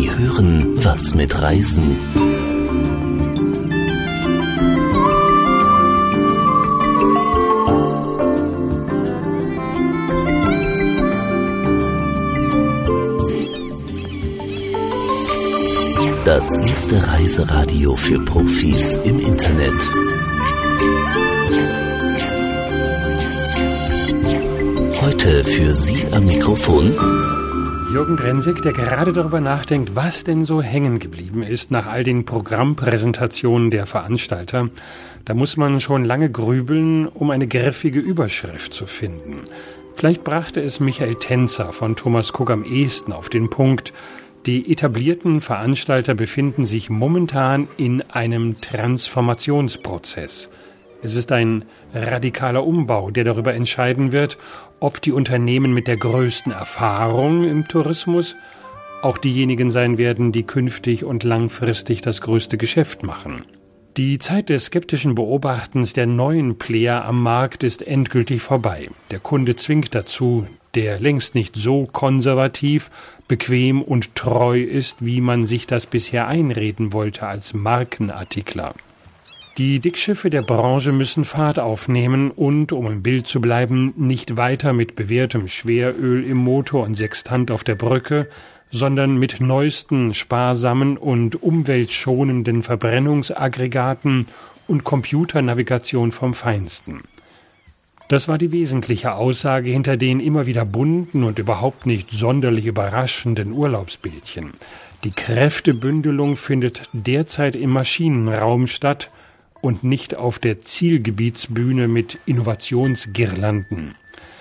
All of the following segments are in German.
Sie hören was mit Reisen. Das erste Reiseradio für Profis im Internet. Heute für Sie am Mikrofon Jürgen Drensek, der gerade darüber nachdenkt, was denn so hängen geblieben ist nach all den Programmpräsentationen der Veranstalter. Da muss man schon lange grübeln, um eine griffige Überschrift zu finden. Vielleicht brachte es Michael Tenzer von Thomas Cook am ehesten auf den Punkt: Die etablierten Veranstalter befinden sich momentan in einem Transformationsprozess. Es ist ein radikaler Umbau, der darüber entscheiden wird, ob die Unternehmen mit der größten Erfahrung im Tourismus auch diejenigen sein werden, die künftig und langfristig das größte Geschäft machen. Die Zeit des skeptischen Beobachtens der neuen Player am Markt ist endgültig vorbei. Der Kunde zwingt dazu, der längst nicht so konservativ, bequem und treu ist, wie man sich das bisher einreden wollte als Markenartikler. Die Dickschiffe der Branche müssen Fahrt aufnehmen und, um im Bild zu bleiben, nicht weiter mit bewährtem Schweröl im Motor und Sextant auf der Brücke, sondern mit neuesten, sparsamen und umweltschonenden Verbrennungsaggregaten und Computernavigation vom Feinsten. Das war die wesentliche Aussage hinter den immer wieder bunten und überhaupt nicht sonderlich überraschenden Urlaubsbildchen. Die Kräftebündelung findet derzeit im Maschinenraum statt und nicht auf der Zielgebietsbühne mit Innovationsgirlanden.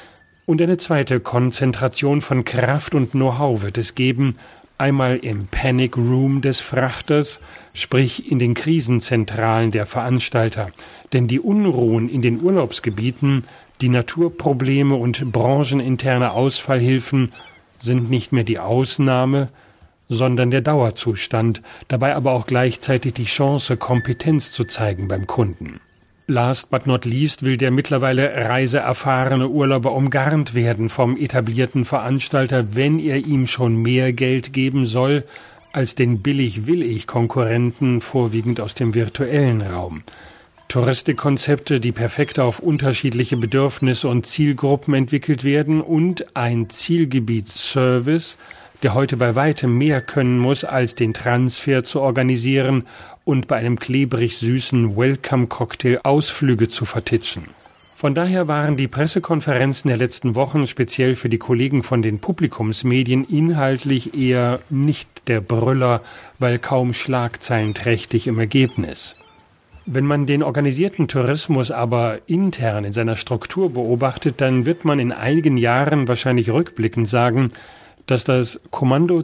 Und eine zweite Konzentration von Kraft und Know-how wird es geben, einmal im Panic Room des Frachters, sprich in den Krisenzentralen der Veranstalter. Denn die Unruhen in den Urlaubsgebieten, die Naturprobleme und brancheninterne Ausfallhilfen sind nicht mehr die Ausnahme, sondern der Dauerzustand, dabei aber auch gleichzeitig die Chance, Kompetenz zu zeigen beim Kunden. Last but not least will der mittlerweile reiseerfahrene Urlauber umgarnt werden vom etablierten Veranstalter, wenn er ihm schon mehr Geld geben soll als den Billig-Will-Ich-Konkurrenten, vorwiegend aus dem virtuellen Raum. Touristikkonzepte, die perfekt auf unterschiedliche Bedürfnisse und Zielgruppen entwickelt werden, und ein Zielgebietsservice, der heute bei weitem mehr können muss, als den Transfer zu organisieren und bei einem klebrig süßen Welcome-Cocktail Ausflüge zu vertitschen. Von daher waren die Pressekonferenzen der letzten Wochen speziell für die Kollegen von den Publikumsmedien inhaltlich eher nicht der Brüller, weil kaum schlagzeilenträchtig im Ergebnis. Wenn man den organisierten Tourismus aber intern in seiner Struktur beobachtet, dann wird man in einigen Jahren wahrscheinlich rückblickend sagen, dass das Kommando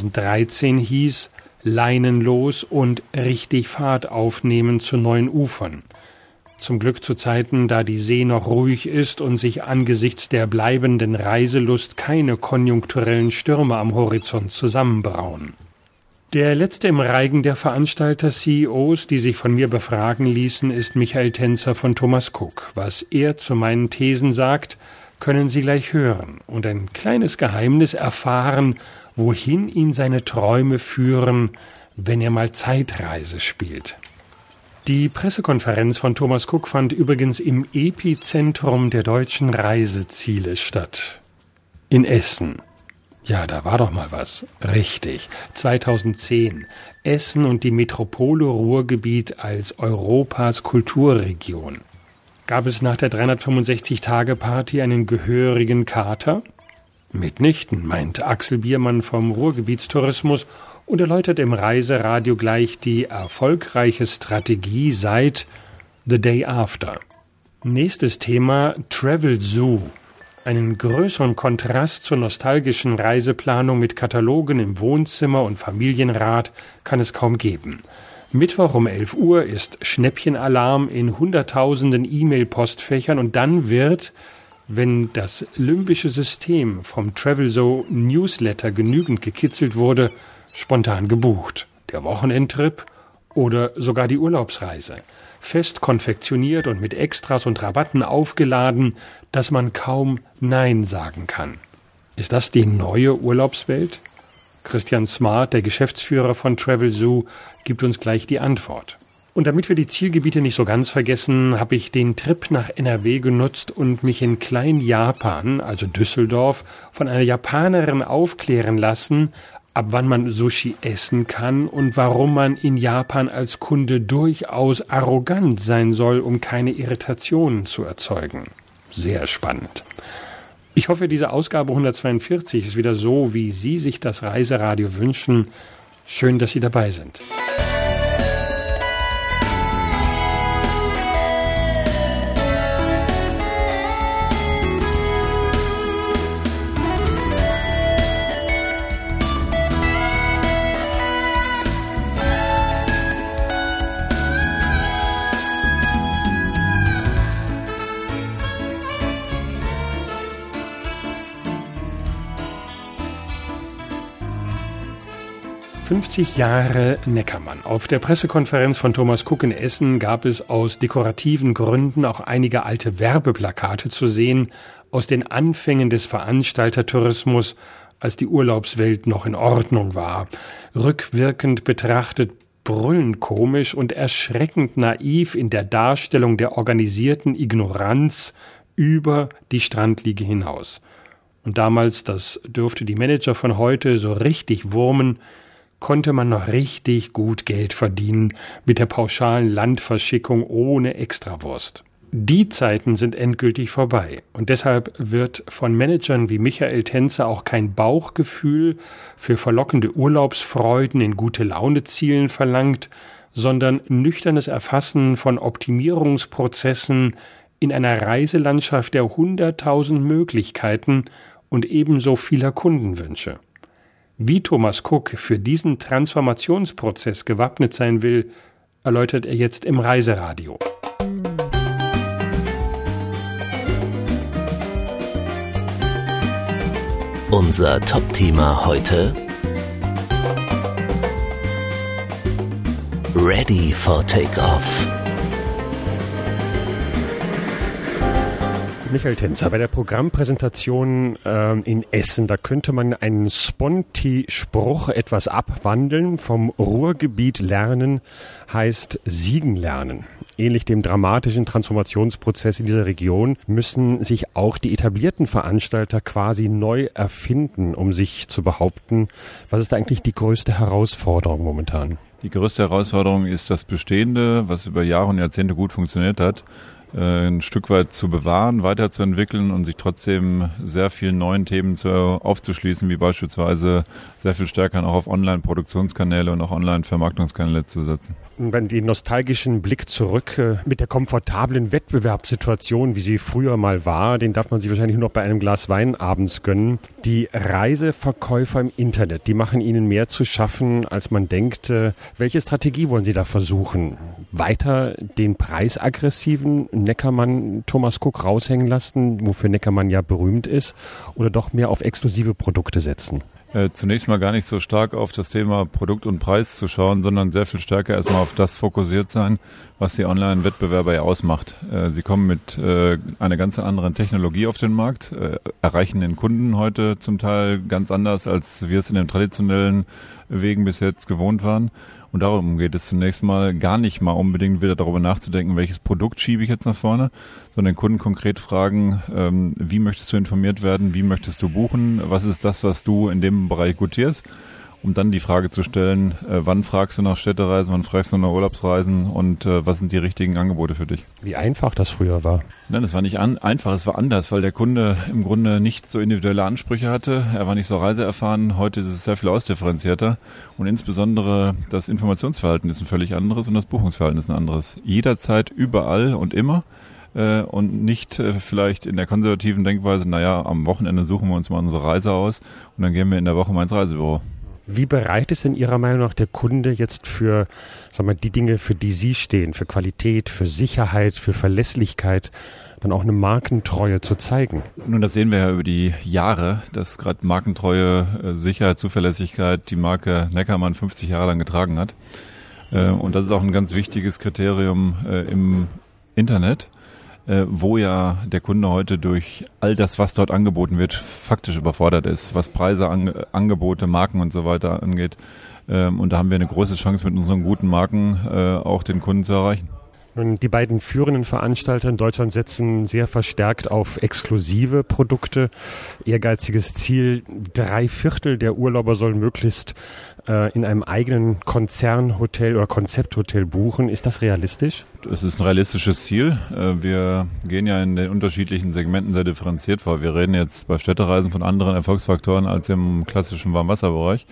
2013 hieß: leinenlos und richtig Fahrt aufnehmen zu neuen Ufern. Zum Glück zu Zeiten, da die See noch ruhig ist und sich angesichts der bleibenden Reiselust keine konjunkturellen Stürme am Horizont zusammenbrauen. Der letzte im Reigen der Veranstalter-CEOs, die sich von mir befragen ließen, ist Michael Tenzer von Thomas Cook. Was er zu meinen Thesen sagt, können Sie gleich hören und ein kleines Geheimnis erfahren, wohin ihn seine Träume führen, wenn er mal Zeitreise spielt. Die Pressekonferenz von Thomas Cook fand übrigens im Epizentrum der deutschen Reiseziele statt. In Essen. Ja, da war doch mal was. Richtig. 2010. Essen und die Metropole Ruhrgebiet als Europas Kulturregion. Gab es nach der 365-Tage-Party einen gehörigen Kater? Mitnichten, meint Axel Biermann vom Ruhrgebietstourismus und erläutert im Reiseradio gleich die erfolgreiche Strategie seit The Day After. Nächstes Thema: Travel Zoo. Einen größeren Kontrast zur nostalgischen Reiseplanung mit Katalogen im Wohnzimmer und Familienrat kann es kaum geben. Mittwoch um 11 Uhr ist Schnäppchenalarm in hunderttausenden E-Mail-Postfächern und dann wird, wenn das limbische System vom Travel Zoo Newsletter genügend gekitzelt wurde, spontan gebucht. Der Wochenendtrip oder sogar die Urlaubsreise. Fest konfektioniert und mit Extras und Rabatten aufgeladen, dass man kaum Nein sagen kann. Ist das die neue Urlaubswelt? Christian Smart, der Geschäftsführer von Travelzoo, gibt uns gleich die Antwort. Und damit wir die Zielgebiete nicht so ganz vergessen, habe ich den Trip nach NRW genutzt und mich in Klein-Japan, also Düsseldorf, von einer Japanerin aufklären lassen, ab wann man Sushi essen kann und warum man in Japan als Kunde durchaus arrogant sein soll, um keine Irritationen zu erzeugen. Sehr spannend. Ich hoffe, diese Ausgabe 142 ist wieder so, wie Sie sich das Reiseradio wünschen. Schön, dass Sie dabei sind. »50 Jahre Neckermann«. Auf der Pressekonferenz von Thomas Cook in Essen gab es aus dekorativen Gründen auch einige alte Werbeplakate zu sehen aus den Anfängen des Veranstaltertourismus, als die Urlaubswelt noch in Ordnung war. Rückwirkend betrachtet brüllend komisch und erschreckend naiv in der Darstellung der organisierten Ignoranz über die Strandliege hinaus. Und damals, das dürfte die Manager von heute so richtig wurmen, konnte man noch richtig gut Geld verdienen mit der pauschalen Landverschickung ohne Extrawurst. Die Zeiten sind endgültig vorbei und deshalb wird von Managern wie Michael Tänzer auch kein Bauchgefühl für verlockende Urlaubsfreuden in Gute-Laune-Zielen verlangt, sondern nüchternes Erfassen von Optimierungsprozessen in einer Reiselandschaft der 100.000 Möglichkeiten und ebenso vieler Kundenwünsche. Wie Thomas Cook für diesen Transformationsprozess gewappnet sein will, erläutert er jetzt im Reiseradio. Unser Top-Thema heute: Ready for Takeoff. Michael Tänzer, bei der Programmpräsentation in Essen, da könnte man einen Sponti-Spruch etwas abwandeln. Vom Ruhrgebiet lernen heißt Siegen lernen. Ähnlich dem dramatischen Transformationsprozess in dieser Region müssen sich auch die etablierten Veranstalter quasi neu erfinden, um sich zu behaupten. Was ist eigentlich die größte Herausforderung momentan? Die größte Herausforderung ist das Bestehende, was über Jahre und Jahrzehnte gut funktioniert hat, ein Stück weit zu bewahren, weiterzuentwickeln und sich trotzdem sehr vielen neuen Themen aufzuschließen, wie beispielsweise sehr viel stärker auch auf Online-Produktionskanäle und auch Online-Vermarktungskanäle zu setzen. Wenn den nostalgischen Blick zurück mit der komfortablen Wettbewerbssituation, wie sie früher mal war, den darf man sich wahrscheinlich nur noch bei einem Glas Wein abends gönnen. Die Reiseverkäufer im Internet, die machen ihnen mehr zu schaffen, als man denkt. Welche Strategie wollen Sie da versuchen? Weiter den preisaggressiven Neckermann Thomas Cook raushängen lassen, wofür Neckermann ja berühmt ist, oder doch mehr auf exklusive Produkte setzen? Zunächst mal gar nicht so stark auf das Thema Produkt und Preis zu schauen, sondern sehr viel stärker erstmal auf das fokussiert sein, was die Online-Wettbewerber ja ausmacht. Sie kommen mit einer ganz anderen Technologie auf den Markt, erreichen den Kunden heute zum Teil ganz anders, als wir es in den traditionellen Wegen bis jetzt gewohnt waren. Und darum geht es zunächst mal gar nicht mal unbedingt wieder darüber nachzudenken, welches Produkt schiebe ich jetzt nach vorne, sondern den Kunden konkret fragen, wie möchtest du informiert werden, wie möchtest du buchen, was ist das, was du in dem Bereich gutierst, um dann die Frage zu stellen, wann fragst du nach Städtereisen, wann fragst du nach Urlaubsreisen und was sind die richtigen Angebote für dich. Wie einfach das früher war. Nein, es war nicht einfach, es war anders, weil der Kunde im Grunde nicht so individuelle Ansprüche hatte. Er war nicht so reiseerfahren. Heute ist es sehr viel ausdifferenzierter und insbesondere das Informationsverhalten ist ein völlig anderes und das Buchungsverhalten ist ein anderes. Jederzeit, überall und immer. Und nicht vielleicht in der konservativen Denkweise, am Wochenende suchen wir uns mal unsere Reise aus und dann gehen wir in der Woche mal ins Reisebüro. Wie bereit ist denn Ihrer Meinung nach der Kunde jetzt für, die Dinge, für die Sie stehen, für Qualität, für Sicherheit, für Verlässlichkeit, dann auch eine Markentreue zu zeigen? Nun, das sehen wir ja über die Jahre, dass gerade Markentreue, Sicherheit, Zuverlässigkeit die Marke Neckermann 50 Jahre lang getragen hat. Und das ist auch ein ganz wichtiges Kriterium im Internet. wo ja der Kunde heute durch all das, was dort angeboten wird, faktisch überfordert ist, was Preise, Angebote, Marken und so weiter angeht. Und da haben wir eine große Chance, mit unseren guten Marken auch den Kunden zu erreichen. Nun, die beiden führenden Veranstalter in Deutschland setzen sehr verstärkt auf exklusive Produkte. Ehrgeiziges Ziel, 3/4 der Urlauber sollen möglichst in einem eigenen Konzernhotel oder Konzepthotel buchen. Ist das realistisch? Es ist ein realistisches Ziel. Wir gehen ja in den unterschiedlichen Segmenten sehr differenziert vor. Wir reden jetzt bei Städtereisen von anderen Erfolgsfaktoren als im klassischen Warmwasserbereich.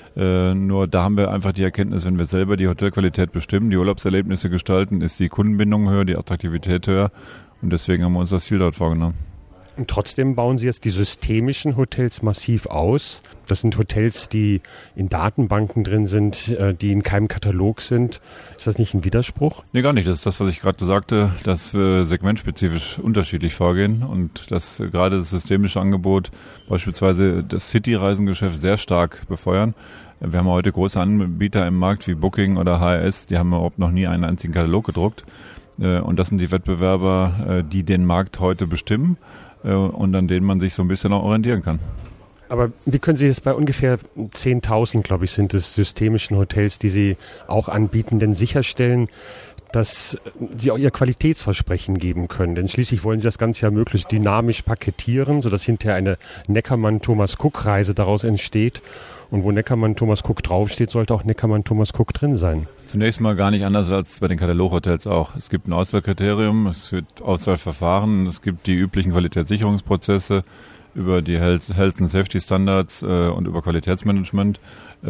Nur da haben wir einfach die Erkenntnis, wenn wir selber die Hotelqualität bestimmen, die Urlaubserlebnisse gestalten, ist die Kundenbindung höher, die Attraktivität höher und deswegen haben wir uns das Ziel dort vorgenommen. Und trotzdem bauen Sie jetzt die systemischen Hotels massiv aus. Das sind Hotels, die in Datenbanken drin sind, die in keinem Katalog sind. Ist das nicht ein Widerspruch? Nee, gar nicht. Das ist das, was ich gerade sagte, dass wir segmentspezifisch unterschiedlich vorgehen und dass gerade das systemische Angebot, beispielsweise das City-Reisengeschäft, sehr stark befeuern. Wir haben heute große Anbieter im Markt wie Booking oder HRS, die haben überhaupt noch nie einen einzigen Katalog gedruckt. Und das sind die Wettbewerber, die den Markt heute bestimmen und an denen man sich so ein bisschen auch orientieren kann. Aber wie können Sie das bei ungefähr 10.000, glaube ich, sind es systemischen Hotels, die Sie auch anbieten, denn sicherstellen, dass Sie auch Ihr Qualitätsversprechen geben können? Denn schließlich wollen Sie das Ganze ja möglichst dynamisch paketieren, sodass hinterher eine Neckermann-Thomas-Cook-Reise daraus entsteht. Und wo Neckermann-Thomas Cook draufsteht, sollte auch Neckermann-Thomas Cook drin sein. Zunächst mal gar nicht anders als bei den Kataloghotels auch. Es gibt ein Auswahlkriterium, es gibt Auswahlverfahren, es gibt die üblichen Qualitätssicherungsprozesse über die Health and Safety Standards und über Qualitätsmanagement.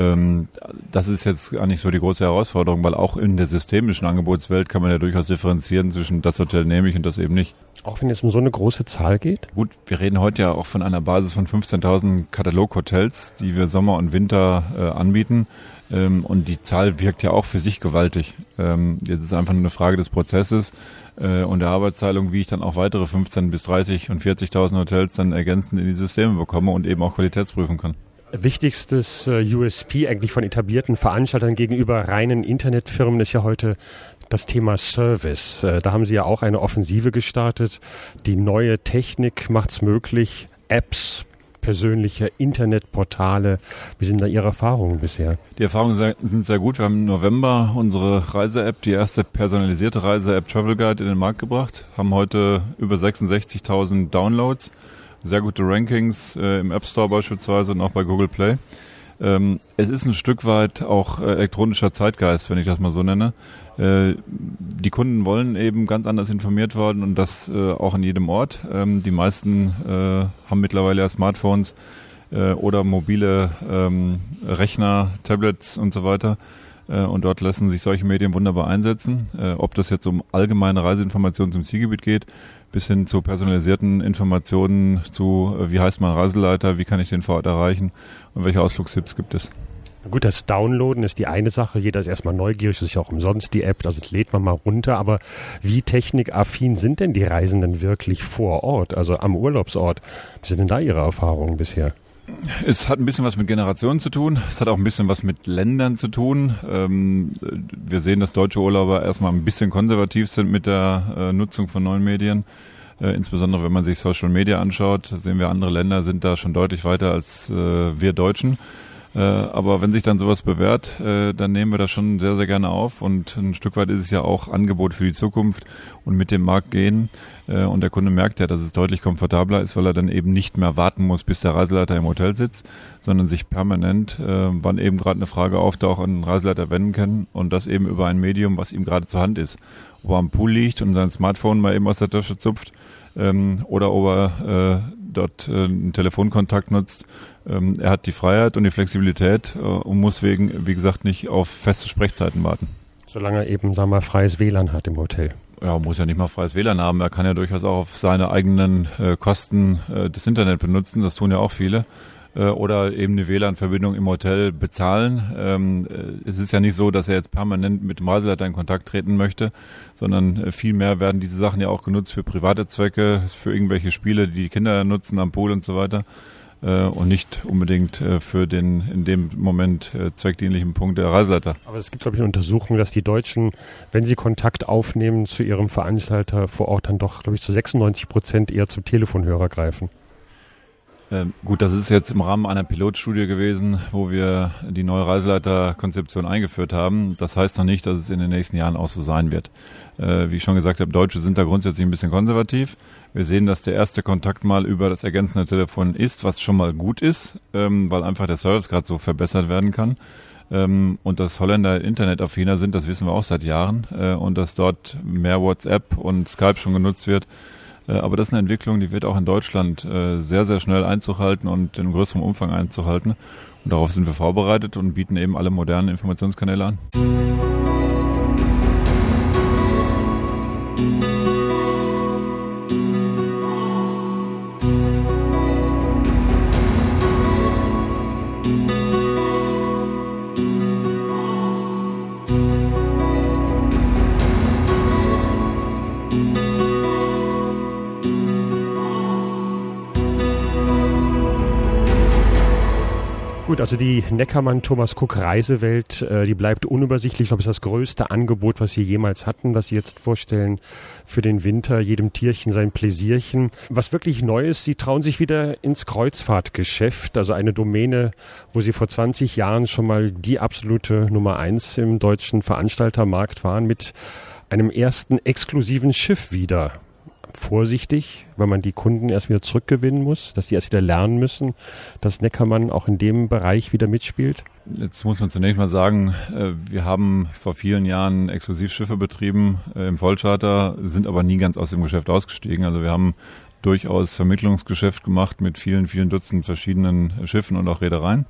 Das ist jetzt gar nicht so die große Herausforderung, weil auch in der systemischen Angebotswelt kann man ja durchaus differenzieren zwischen das Hotel nehme ich und das eben nicht. Auch wenn es um so eine große Zahl geht? Gut, wir reden heute ja auch von einer Basis von 15.000 Kataloghotels, die wir Sommer und Winter anbieten. Und die Zahl wirkt ja auch für sich gewaltig. Jetzt ist einfach nur eine Frage des Prozesses und der Arbeitsteilung, wie ich dann auch weitere 15 bis 30 und 40.000 Hotels dann ergänzend in die Systeme bekomme und eben auch qualitätsprüfen kann. Wichtigstes USP eigentlich von etablierten Veranstaltern gegenüber reinen Internetfirmen ist ja heute das Thema Service. Da haben Sie ja auch eine Offensive gestartet. Die neue Technik macht es möglich, Apps, persönliche Internetportale. Wie sind da Ihre Erfahrungen bisher? Die Erfahrungen sind sehr gut. Wir haben im November unsere Reise-App, die erste personalisierte Reise-App Travel Guide in den Markt gebracht, haben heute über 66.000 Downloads. Sehr gute Rankings im App Store beispielsweise und auch bei Google Play. Es ist ein Stück weit auch elektronischer Zeitgeist, wenn ich das mal so nenne. Die Kunden wollen eben ganz anders informiert werden und das auch an jedem Ort. Die meisten haben mittlerweile ja Smartphones oder mobile Rechner, Tablets und so weiter. Und dort lassen sich solche Medien wunderbar einsetzen. Ob das jetzt um allgemeine Reiseinformationen zum Zielgebiet geht, bis hin zu personalisierten Informationen zu, wie heißt mein Reiseleiter, wie kann ich den vor Ort erreichen und welche Ausflugstipps gibt es. Gut, das Downloaden ist die eine Sache. Jeder ist erstmal neugierig, das ist ja auch umsonst die App, das lädt man mal runter. Aber wie technikaffin sind denn die Reisenden wirklich vor Ort, also am Urlaubsort? Wie sind denn da Ihre Erfahrungen bisher? Es hat ein bisschen was mit Generationen zu tun. Es hat auch ein bisschen was mit Ländern zu tun. Wir sehen, dass deutsche Urlauber erstmal ein bisschen konservativ sind mit der Nutzung von neuen Medien. Insbesondere wenn man sich Social Media anschaut, sehen wir, andere Länder sind da schon deutlich weiter als wir Deutschen. Aber wenn sich dann sowas bewährt, dann nehmen wir das schon sehr, sehr gerne auf. Und ein Stück weit ist es ja auch Angebot für die Zukunft und mit dem Markt gehen. Und der Kunde merkt ja, dass es deutlich komfortabler ist, weil er dann eben nicht mehr warten muss, bis der Reiseleiter im Hotel sitzt, sondern sich permanent, wann eben gerade eine Frage auftaucht, an den Reiseleiter wenden kann und das eben über ein Medium, was ihm gerade zur Hand ist. Ob er am Pool liegt und sein Smartphone mal eben aus der Tasche zupft oder ob er dort einen Telefonkontakt nutzt. Er hat die Freiheit und die Flexibilität und muss wie gesagt, nicht auf feste Sprechzeiten warten. Solange er eben, sagen wir mal, freies WLAN hat im Hotel. Ja, muss ja nicht mal freies WLAN haben. Er kann ja durchaus auch auf seine eigenen Kosten das Internet benutzen. Das tun ja auch viele. Oder eben eine WLAN-Verbindung im Hotel bezahlen. Es ist ja nicht so, dass er jetzt permanent mit dem Reiseleiter in Kontakt treten möchte, sondern vielmehr werden diese Sachen ja auch genutzt für private Zwecke, für irgendwelche Spiele, die die Kinder nutzen am Pool und so weiter. und nicht unbedingt für den in dem Moment zweckdienlichen Punkt der Reiseleiter. Aber es gibt, glaube ich, eine Untersuchung, dass die Deutschen, wenn sie Kontakt aufnehmen zu ihrem Veranstalter vor Ort, dann doch, glaube ich, zu 96% eher zum Telefonhörer greifen. Gut, das ist jetzt im Rahmen einer Pilotstudie gewesen, wo wir die neue Reiseleiterkonzeption eingeführt haben. Das heißt noch nicht, dass es in den nächsten Jahren auch so sein wird. Wie ich schon gesagt habe, Deutsche sind da grundsätzlich ein bisschen konservativ. Wir sehen, dass der erste Kontakt mal über das ergänzende Telefon ist, was schon mal gut ist, weil einfach der Service gerade so verbessert werden kann. Und dass Holländer internetaffiner sind, das wissen wir auch seit Jahren. Und dass dort mehr WhatsApp und Skype schon genutzt wird. Aber das ist eine Entwicklung, die wird auch in Deutschland sehr, sehr schnell Einzug halten und in größerem Umfang Einzug halten. Und darauf sind wir vorbereitet und bieten eben alle modernen Informationskanäle an. Gut, also die Neckermann-Thomas-Cook-Reisewelt, die bleibt unübersichtlich. Ich glaube, es ist das größte Angebot, was Sie jemals hatten, was Sie jetzt vorstellen für den Winter. Jedem Tierchen sein Pläsierchen. Was wirklich neu ist, Sie trauen sich wieder ins Kreuzfahrtgeschäft, also eine Domäne, wo Sie vor 20 Jahren schon mal die absolute Nummer 1 im deutschen Veranstaltermarkt waren, mit einem ersten exklusiven Schiff wieder. Vorsichtig, weil man die Kunden erst wieder zurückgewinnen muss, dass die erst wieder lernen müssen, dass Neckermann auch in dem Bereich wieder mitspielt? Jetzt muss man zunächst mal sagen, wir haben vor vielen Jahren Exklusivschiffe betrieben im Vollcharter, sind aber nie ganz aus dem Geschäft ausgestiegen. Also wir haben durchaus Vermittlungsgeschäft gemacht mit vielen, vielen Dutzend verschiedenen Schiffen und auch Reedereien.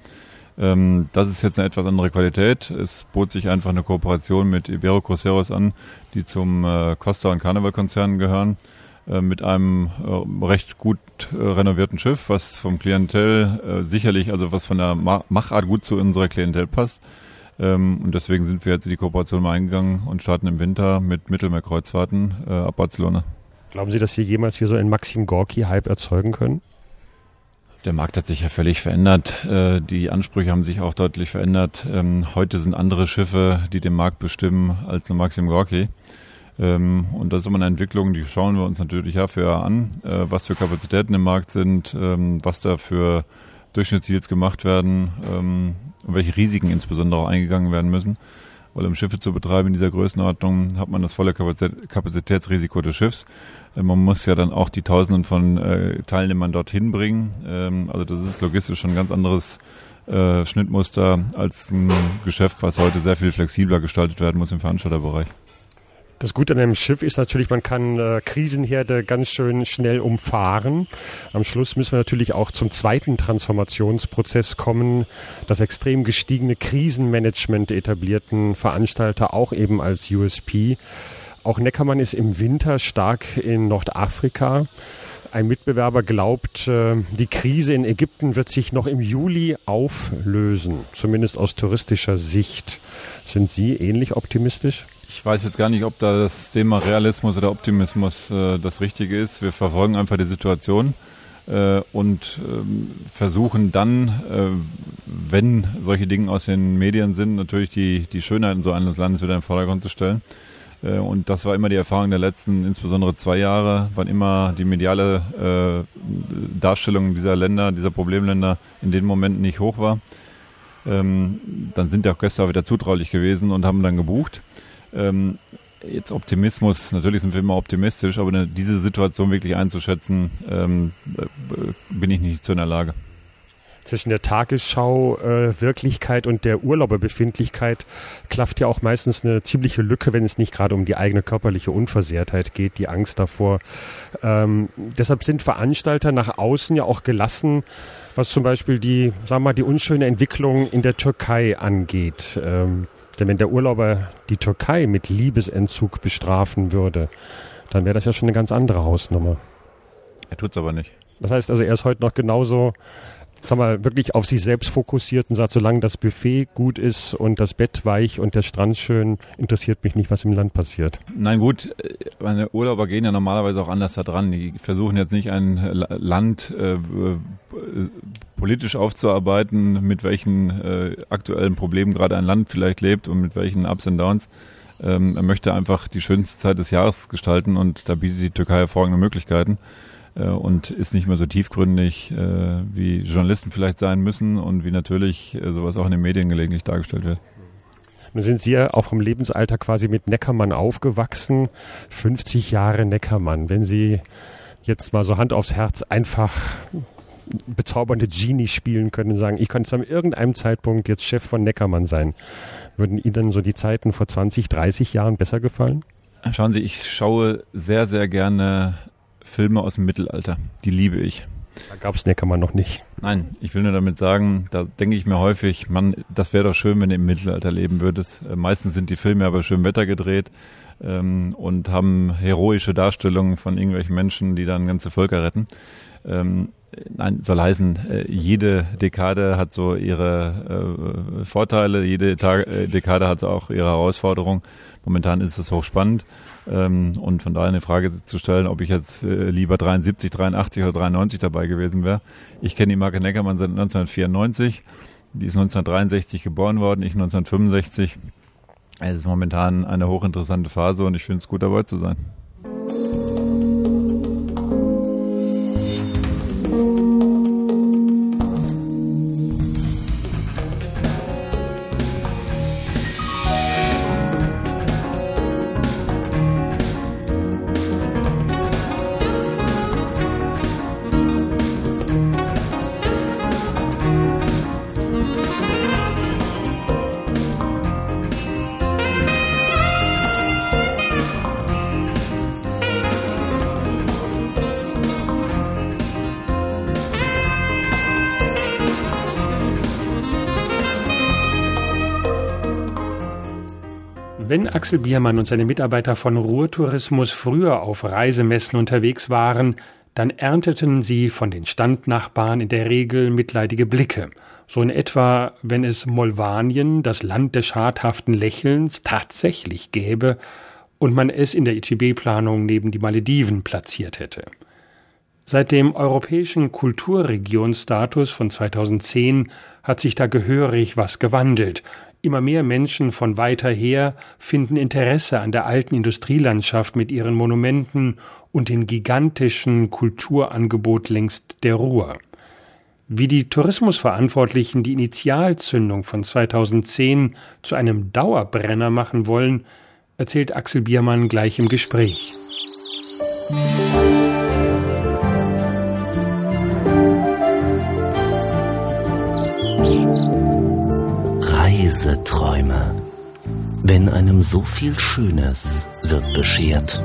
Das ist jetzt eine etwas andere Qualität. Es bot sich einfach eine Kooperation mit Ibero Cruceros an, die zum Costa- und Carnival-Konzern gehören, mit einem recht gut renovierten Schiff, was vom Klientel sicherlich, also was von der Machart gut zu unserer Klientel passt. Und deswegen sind wir jetzt in die Kooperation mal eingegangen und starten im Winter mit Mittelmeerkreuzfahrten ab Barcelona. Glauben Sie, dass Sie jemals hier so einen Maxim Gorki-Hype erzeugen können? Der Markt hat sich ja völlig verändert. Die Ansprüche haben sich auch deutlich verändert. Heute sind andere Schiffe, die den Markt bestimmen, als eine Maxim Gorki. Und das ist immer eine Entwicklung, die schauen wir uns natürlich Jahr für Jahr an, was für Kapazitäten im Markt sind, was da für Durchschnittsdeals gemacht werden und welche Risiken insbesondere auch eingegangen werden müssen. Weil um Schiffe zu betreiben in dieser Größenordnung hat man das volle Kapazitätsrisiko des Schiffs. Man muss ja dann auch die Tausenden von Teilnehmern dorthin bringen. Also das ist logistisch schon ein ganz anderes Schnittmuster als ein Geschäft, was heute sehr viel flexibler gestaltet werden muss im Veranstalterbereich. Das Gute an einem Schiff ist natürlich, man kann Krisenherde ganz schön schnell umfahren. Am Schluss müssen wir natürlich auch zum zweiten Transformationsprozess kommen, das extrem gestiegene Krisenmanagement der etablierten Veranstalter auch eben als USP. Auch Neckermann ist im Winter stark in Nordafrika. Ein Mitbewerber glaubt, die Krise in Ägypten wird sich noch im Juli auflösen, zumindest aus touristischer Sicht. Sind Sie ähnlich optimistisch? Ich weiß jetzt gar nicht, ob da das Thema Realismus oder Optimismus das Richtige ist. Wir verfolgen einfach die Situation und versuchen dann, wenn solche Dinge aus den Medien sind, natürlich die Schönheiten so eines Landes wieder in den Vordergrund zu stellen. Und das war immer die Erfahrung der letzten, insbesondere 2 Jahre, wann immer die mediale Darstellung dieser Länder, dieser Problemländer in den Momenten nicht hoch war. Dann sind die auch Gäste auch wieder zutraulich gewesen und haben dann gebucht. Jetzt Optimismus, natürlich sind wir immer optimistisch, aber diese Situation wirklich einzuschätzen, bin ich nicht so in der Lage. Zwischen der Tagesschau Wirklichkeit und der Urlauberbefindlichkeit klafft ja auch meistens eine ziemliche Lücke, wenn es nicht gerade um die eigene körperliche Unversehrtheit geht, die Angst davor. Deshalb sind Veranstalter nach außen ja auch gelassen, was zum Beispiel die unschöne Entwicklung in der Türkei angeht. Denn wenn der Urlauber die Türkei mit Liebesentzug bestrafen würde, dann wäre das ja schon eine ganz andere Hausnummer. Er tut's aber nicht. Das heißt also, er ist heute noch genauso Sag mal, wirklich auf sich selbst fokussiert und sagt, solange das Buffet gut ist und das Bett weich und der Strand schön, interessiert mich nicht, was im Land passiert. Nein, gut, meine Urlauber gehen ja normalerweise auch anders da dran. Die versuchen jetzt nicht ein Land politisch aufzuarbeiten, mit welchen aktuellen Problemen gerade ein Land vielleicht lebt und mit welchen Ups und Downs. Er möchte einfach die schönste Zeit des Jahres gestalten und da bietet die Türkei hervorragende Möglichkeiten und ist nicht mehr so tiefgründig, wie Journalisten vielleicht sein müssen und wie natürlich sowas auch in den Medien gelegentlich dargestellt wird. Nun sind Sie ja auch vom Lebensalter quasi mit Neckermann aufgewachsen, 50 Jahre Neckermann. Wenn Sie jetzt mal so Hand aufs Herz einfach bezaubernde Genie spielen können und sagen, ich könnte zu irgendeinem Zeitpunkt jetzt Chef von Neckermann sein, würden Ihnen dann so die Zeiten vor 20, 30 Jahren besser gefallen? Schauen Sie, ich schaue sehr, sehr gerne Filme aus dem Mittelalter. Die liebe ich. Da gab es Neckermann noch nicht. Nein, ich will nur damit sagen, da denke ich mir häufig, Mann, das wäre doch schön, wenn du im Mittelalter leben würdest. Meistens sind die Filme aber schön Wetter gedreht und haben heroische Darstellungen von irgendwelchen Menschen, die dann ganze Völker retten. Nein, soll heißen, jede Dekade hat so ihre Vorteile, jede Dekade hat auch ihre Herausforderung. Momentan ist es hochspannend und von daher eine Frage zu stellen, ob ich jetzt lieber 73, 83 oder 93 dabei gewesen wäre. Ich kenne die Marke Neckermann seit 1994, die ist 1963 geboren worden, ich 1965. Es ist momentan eine hochinteressante Phase und ich finde es gut, dabei zu sein. Wenn Axel Biermann und seine Mitarbeiter von Ruhrtourismus früher auf Reisemessen unterwegs waren, dann ernteten sie von den Standnachbarn in der Regel mitleidige Blicke. So in etwa, wenn es Molvanien, das Land des schadhaften Lächelns, tatsächlich gäbe und man es in der ITB-Planung neben die Malediven platziert hätte. Seit dem europäischen Kulturregionsstatus von 2010 hat sich da gehörig was gewandelt. Immer mehr Menschen von weiter her finden Interesse an der alten Industrielandschaft mit ihren Monumenten und dem gigantischen Kulturangebot längst der Ruhr. Wie die Tourismusverantwortlichen die Initialzündung von 2010 zu einem Dauerbrenner machen wollen, erzählt Axel Biermann gleich im Gespräch. Reiseträume. Wenn einem so viel Schönes wird beschert.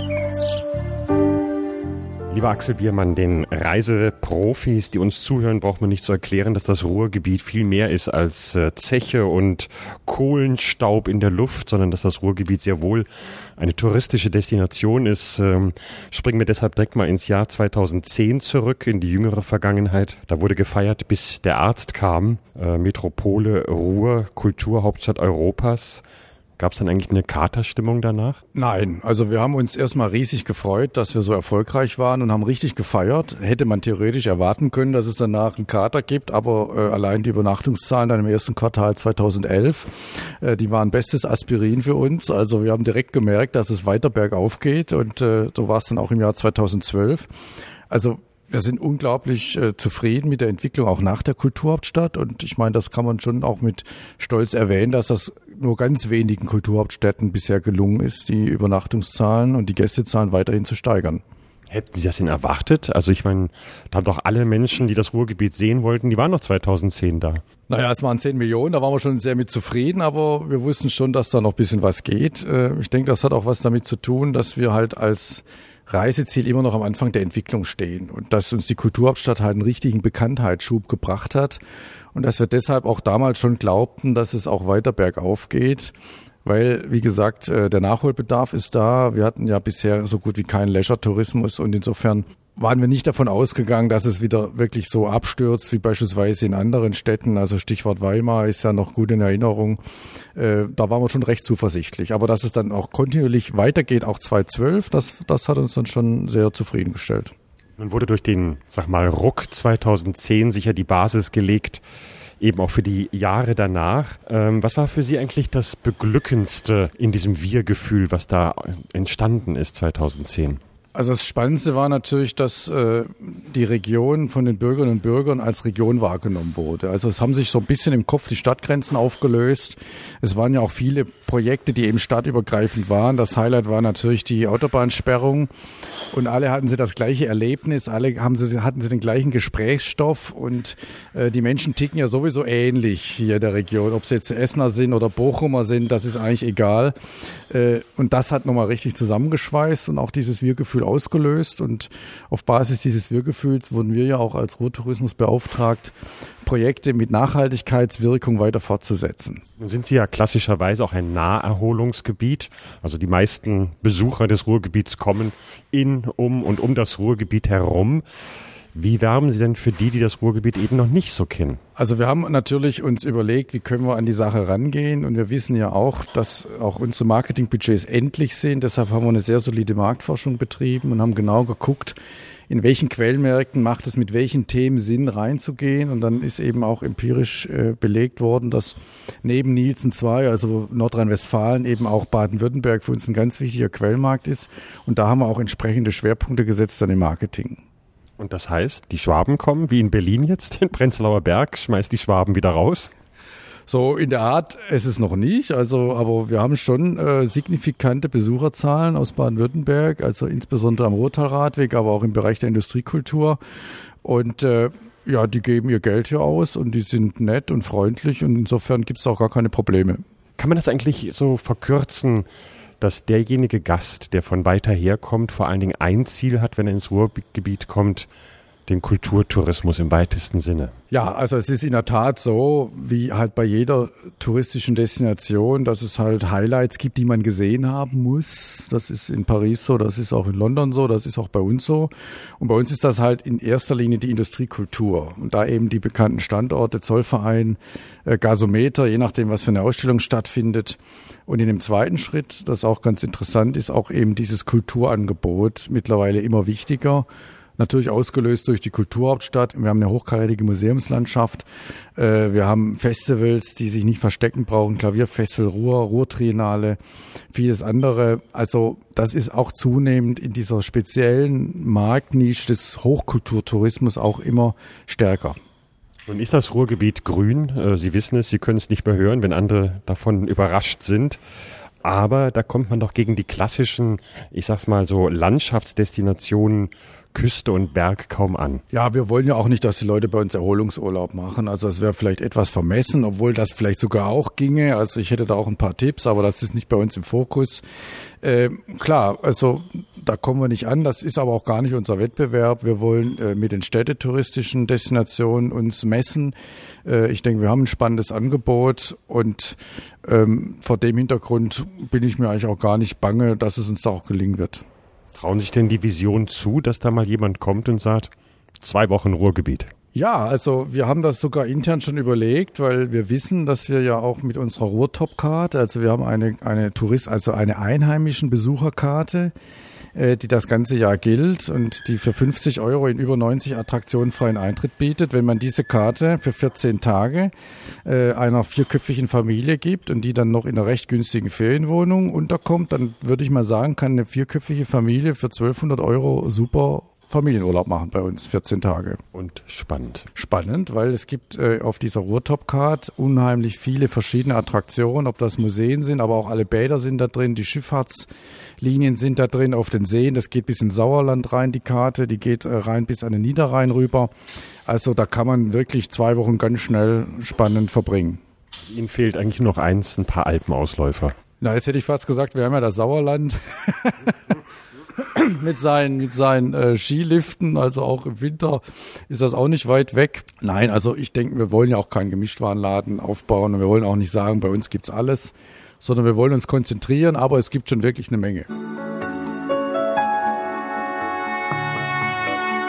Lieber Axel Biermann, den Reiseprofis, die uns zuhören, braucht man nicht zu erklären, dass das Ruhrgebiet viel mehr ist als Zeche und Kohlenstaub in der Luft, sondern dass das Ruhrgebiet sehr wohl eine touristische Destination ist. Springen wir deshalb direkt mal ins Jahr 2010 zurück, in die jüngere Vergangenheit. Da wurde gefeiert, bis der Arzt kam. Metropole Ruhr, Kulturhauptstadt Europas. Gab es dann eigentlich eine Katerstimmung danach? Nein, also wir haben uns erstmal riesig gefreut, dass wir so erfolgreich waren und haben richtig gefeiert. Hätte man theoretisch erwarten können, dass es danach einen Kater gibt, aber allein die Übernachtungszahlen dann im ersten Quartal 2011, die waren bestes Aspirin für uns. Also wir haben direkt gemerkt, dass es weiter bergauf geht und so war es dann auch im Jahr 2012. Also wir sind unglaublich zufrieden mit der Entwicklung auch nach der Kulturhauptstadt und ich meine, das kann man schon auch mit Stolz erwähnen, dass das nur ganz wenigen Kulturhauptstädten bisher gelungen ist, die Übernachtungszahlen und die Gästezahlen weiterhin zu steigern. Hätten Sie das denn erwartet? Also ich meine, da haben doch alle Menschen, die das Ruhrgebiet sehen wollten, die waren noch 2010 da. Naja, es waren 10 Millionen, da waren wir schon sehr mit zufrieden, aber wir wussten schon, dass da noch ein bisschen was geht. Ich denke, das hat auch was damit zu tun, dass wir halt als Reiseziel immer noch am Anfang der Entwicklung stehen und dass uns die Kulturhauptstadt halt einen richtigen Bekanntheitsschub gebracht hat und dass wir deshalb auch damals schon glaubten, dass es auch weiter bergauf geht, weil, wie gesagt, der Nachholbedarf ist da. Wir hatten ja bisher so gut wie keinen Leisure-Tourismus und insofern waren wir nicht davon ausgegangen, dass es wieder wirklich so abstürzt, wie beispielsweise in anderen Städten. Also Stichwort Weimar ist ja noch gut in Erinnerung. Da waren wir schon recht zuversichtlich. Aber dass es dann auch kontinuierlich weitergeht, auch 2012, das hat uns dann schon sehr zufriedengestellt. Nun wurde durch den, Ruck 2010 sicher die Basis gelegt, eben auch für die Jahre danach. Was war für Sie eigentlich das Beglückendste in diesem Wir-Gefühl, was da entstanden ist 2010? Also das Spannendste war natürlich, dass die Region von den Bürgerinnen und Bürgern als Region wahrgenommen wurde. Also es haben sich so ein bisschen im Kopf die Stadtgrenzen aufgelöst. Es waren ja auch viele Projekte, die eben stadtübergreifend waren. Das Highlight war natürlich die Autobahnsperrung. Und alle hatten sie das gleiche Erlebnis, hatten sie den gleichen Gesprächsstoff und die Menschen ticken ja sowieso ähnlich hier in der Region. Ob sie jetzt Essener sind oder Bochumer sind, das ist eigentlich egal. Und das hat nochmal richtig zusammengeschweißt und auch dieses Wir-Gefühl ausgelöst. Und auf Basis dieses Wir-Gefühls wurden wir ja auch als Ruhrtourismus beauftragt, Projekte mit Nachhaltigkeitswirkung weiter fortzusetzen. Nun sind Sie ja klassischerweise auch ein Naherholungsgebiet. Also die meisten Besucher des Ruhrgebiets kommen um das Ruhrgebiet herum. Wie werben Sie denn für die das Ruhrgebiet eben noch nicht so kennen? Also wir haben natürlich uns überlegt, wie können wir an die Sache rangehen, und wir wissen ja auch, dass auch unsere Marketingbudgets endlich sind. Deshalb haben wir eine sehr solide Marktforschung betrieben und haben genau geguckt, in welchen Quellmärkten macht es mit welchen Themen Sinn reinzugehen. Und dann ist eben auch empirisch belegt worden, dass neben Nielsen 2, also Nordrhein-Westfalen, eben auch Baden-Württemberg für uns ein ganz wichtiger Quellmarkt ist. Und da haben wir auch entsprechende Schwerpunkte gesetzt dann im Marketing. Und das heißt, die Schwaben kommen, wie in Berlin jetzt, in Prenzlauer Berg, schmeißt die Schwaben wieder raus? So in der Art ist es noch nicht, aber wir haben schon signifikante Besucherzahlen aus Baden-Württemberg, also insbesondere am Ruhrtalradweg, aber auch im Bereich der Industriekultur. Und die geben ihr Geld hier aus und die sind nett und freundlich, und insofern gibt es auch gar keine Probleme. Kann man das eigentlich so verkürzen, dass derjenige Gast, der von weiter her kommt, vor allen Dingen ein Ziel hat, wenn er ins Ruhrgebiet kommt, den Kulturtourismus im weitesten Sinne? Ja, also es ist in der Tat so, wie halt bei jeder touristischen Destination, dass es halt Highlights gibt, die man gesehen haben muss. Das ist in Paris so, das ist auch in London so, das ist auch bei uns so. Und bei uns ist das halt in erster Linie die Industriekultur. Und da eben die bekannten Standorte, Zollverein, Gasometer, je nachdem, was für eine Ausstellung stattfindet. Und in dem zweiten Schritt, das auch ganz interessant ist, auch eben dieses Kulturangebot mittlerweile immer wichtiger. Natürlich ausgelöst durch die Kulturhauptstadt. Wir haben eine hochkarätige Museumslandschaft. Wir haben Festivals, die sich nicht verstecken brauchen. Klavierfestival Ruhr, Ruhrtriennale, vieles andere. Also das ist auch zunehmend in dieser speziellen Marktnische des Hochkulturtourismus auch immer stärker. Nun ist das Ruhrgebiet grün. Sie wissen es, Sie können es nicht mehr hören, wenn andere davon überrascht sind. Aber da kommt man doch gegen die klassischen, ich sag's mal so, Landschaftsdestinationen Küste und Berg kaum an. Ja, wir wollen ja auch nicht, dass die Leute bei uns Erholungsurlaub machen. Also es wäre vielleicht etwas vermessen, obwohl das vielleicht sogar auch ginge. Also ich hätte da auch ein paar Tipps, aber das ist nicht bei uns im Fokus. Klar, also da kommen wir nicht an. Das ist aber auch gar nicht unser Wettbewerb. Wir wollen mit den städtetouristischen Destinationen uns messen. Ich denke, wir haben ein spannendes Angebot, und vor dem Hintergrund bin ich mir eigentlich auch gar nicht bange, dass es uns da auch gelingen wird. Trauen sich denn die Vision zu, dass da mal jemand kommt und sagt, 2 Wochen Ruhrgebiet? Ja, also wir haben das sogar intern schon überlegt, weil wir wissen, dass wir ja auch mit unserer Ruhrtop-Card, also wir haben eine einheimischen Besucherkarte, die das ganze Jahr gilt und die für 50 € in über 90 Attraktionen freien Eintritt bietet. Wenn man diese Karte für 14 Tage einer 4-köpfigen Familie gibt und die dann noch in einer recht günstigen Ferienwohnung unterkommt, dann würde ich mal sagen, kann eine 4-köpfige Familie für 1200 € super Familienurlaub machen bei uns, 14 Tage. Und spannend. Spannend, weil es gibt auf dieser Ruhrtop-Card unheimlich viele verschiedene Attraktionen, ob das Museen sind, aber auch alle Bäder sind da drin, die Schifffahrtslinien sind da drin auf den Seen, das geht bis ins Sauerland rein, die Karte, die geht rein bis an den Niederrhein rüber. Also da kann man wirklich 2 Wochen ganz schnell spannend verbringen. Ihnen fehlt eigentlich nur noch ein paar Alpenausläufer. Na, jetzt hätte ich fast gesagt, wir haben ja das Sauerland. mit seinen Skiliften, also auch im Winter ist das auch nicht weit weg. Nein, also ich denke, wir wollen ja auch keinen Gemischtwarenladen aufbauen und wir wollen auch nicht sagen, bei uns gibt's alles, sondern wir wollen uns konzentrieren, aber es gibt schon wirklich eine Menge.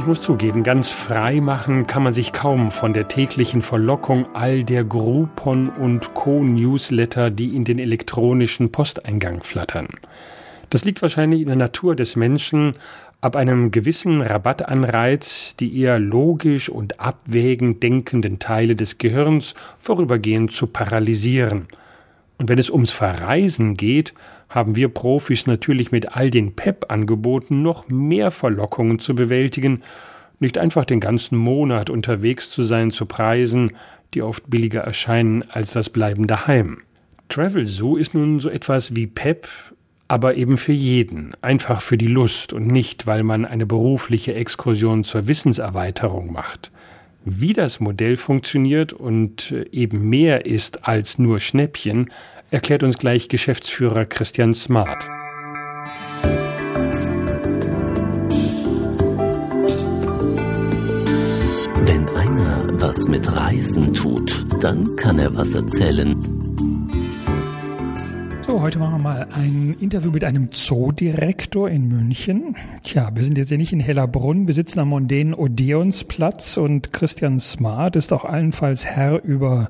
Ich muss zugeben, ganz frei machen kann man sich kaum von der täglichen Verlockung all der Groupon und Co-Newsletter, die in den elektronischen Posteingang flattern. Das liegt wahrscheinlich in der Natur des Menschen, ab einem gewissen Rabattanreiz die eher logisch und abwägend denkenden Teile des Gehirns vorübergehend zu paralysieren. Und wenn es ums Verreisen geht, haben wir Profis natürlich mit all den PEP-Angeboten noch mehr Verlockungen zu bewältigen, nicht einfach den ganzen Monat unterwegs zu sein zu Preisen, die oft billiger erscheinen als das Bleiben daheim. Travelzoo ist nun so etwas wie PEP, aber eben für jeden, einfach für die Lust und nicht, weil man eine berufliche Exkursion zur Wissenserweiterung macht. Wie das Modell funktioniert und eben mehr ist als nur Schnäppchen, erklärt uns gleich Geschäftsführer Christian Smart. Wenn einer was mit Reisen tut, dann kann er was erzählen. So, heute machen wir mal ein Interview mit einem Zoodirektor in München. Tja, wir sind jetzt ja nicht in Hellerbrunn, wir sitzen am mondänen Odeonsplatz und Christian Smart ist auch allenfalls Herr über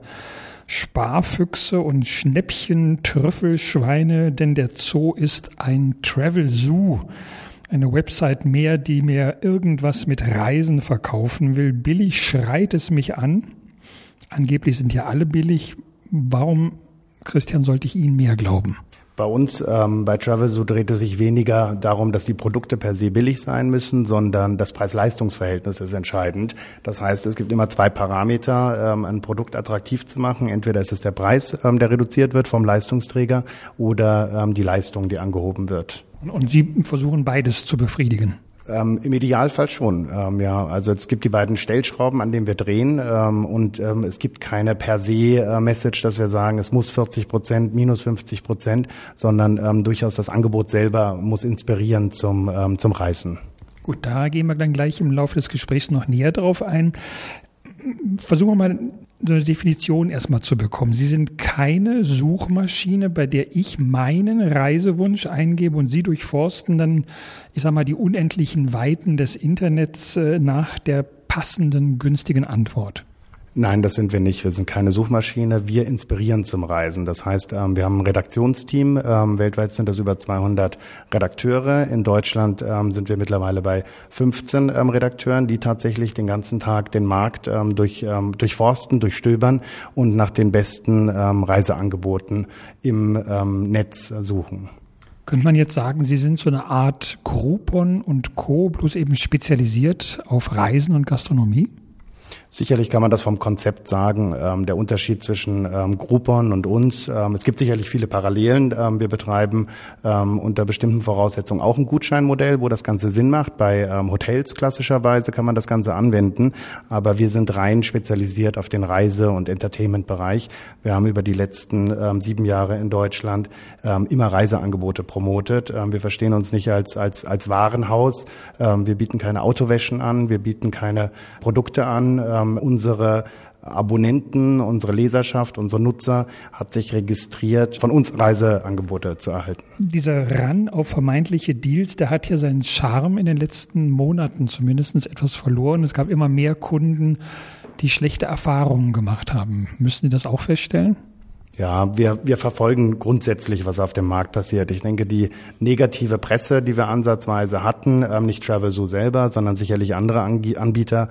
Sparfüchse und Schnäppchen, Trüffelschweine, denn der Zoo ist ein Travelzoo. Eine Website mehr, die mir irgendwas mit Reisen verkaufen will. Billig schreit es mich an. Angeblich sind ja alle billig. Warum, Christian, sollte ich Ihnen mehr glauben? Bei uns bei Travelzoo dreht es sich weniger darum, dass die Produkte per se billig sein müssen, sondern das Preis-Leistungs-Verhältnis ist entscheidend. Das heißt, es gibt immer zwei Parameter, ein Produkt attraktiv zu machen. Entweder ist es der Preis, der reduziert wird vom Leistungsträger, oder die Leistung, die angehoben wird. Und Sie versuchen beides zu befriedigen? Im Idealfall schon, ja. Also es gibt die beiden Stellschrauben, an denen wir drehen, und es gibt keine per se Message, dass wir sagen, es muss 40%, minus 50%, sondern durchaus das Angebot selber muss inspirieren zum Reisen. Gut, da gehen wir dann gleich im Laufe des Gesprächs noch näher drauf ein. Versuchen wir mal so eine Definition erstmal zu bekommen. Sie sind keine Suchmaschine, bei der ich meinen Reisewunsch eingebe und Sie durchforsten dann, ich sag mal, die unendlichen Weiten des Internets nach der passenden, günstigen Antwort. Nein, das sind wir nicht. Wir sind keine Suchmaschine. Wir inspirieren zum Reisen. Das heißt, wir haben ein Redaktionsteam. Weltweit sind das über 200 Redakteure. In Deutschland sind wir mittlerweile bei 15 Redakteuren, die tatsächlich den ganzen Tag den Markt durchforsten, durchstöbern und nach den besten Reiseangeboten im Netz suchen. Könnte man jetzt sagen, Sie sind so eine Art Groupon und Co., bloß eben spezialisiert auf Reisen und Gastronomie? Sicherlich kann man das vom Konzept sagen, der Unterschied zwischen Groupon und uns. Es gibt sicherlich viele Parallelen. Wir betreiben unter bestimmten Voraussetzungen auch ein Gutscheinmodell, wo das Ganze Sinn macht. Bei Hotels klassischerweise kann man das Ganze anwenden, aber wir sind rein spezialisiert auf den Reise- und Entertainment-Bereich. Wir haben über die letzten 7 Jahre in Deutschland immer Reiseangebote promotet. Wir verstehen uns nicht als Warenhaus. Wir bieten keine Autowäschen an, wir bieten keine Produkte an. Unsere Abonnenten, unsere Leserschaft, unsere Nutzer hat sich registriert, von uns Reiseangebote zu erhalten. Dieser Run auf vermeintliche Deals, der hat ja seinen Charme in den letzten Monaten zumindest etwas verloren. Es gab immer mehr Kunden, die schlechte Erfahrungen gemacht haben. Müssen Sie das auch feststellen? Ja, wir verfolgen grundsätzlich, was auf dem Markt passiert. Ich denke, die negative Presse, die wir ansatzweise hatten, nicht Travelzoo selber, sondern sicherlich andere Anbieter,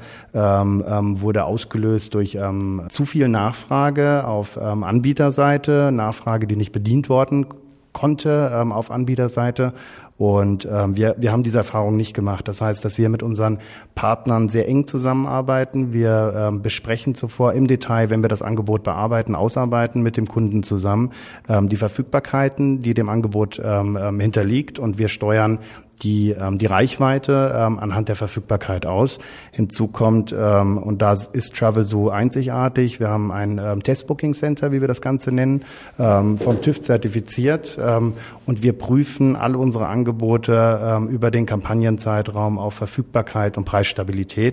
wurde ausgelöst durch zu viel Nachfrage auf Anbieterseite, Nachfrage, die nicht bedient worden konnte auf Anbieterseite. Und wir haben diese Erfahrung nicht gemacht. Das heißt, dass wir mit unseren Partnern sehr eng zusammenarbeiten. Wir besprechen zuvor im Detail, wenn wir das Angebot bearbeiten, ausarbeiten mit dem Kunden zusammen, die Verfügbarkeiten, die dem Angebot hinterliegt, und wir steuern die Reichweite anhand der Verfügbarkeit aus. Hinzu kommt, und da ist Travelzoo einzigartig, wir haben ein Testbooking Center, wie wir das Ganze nennen, vom TÜV zertifiziert, und wir prüfen all unsere Angebote Angebote über den Kampagnenzeitraum auf Verfügbarkeit und Preisstabilität.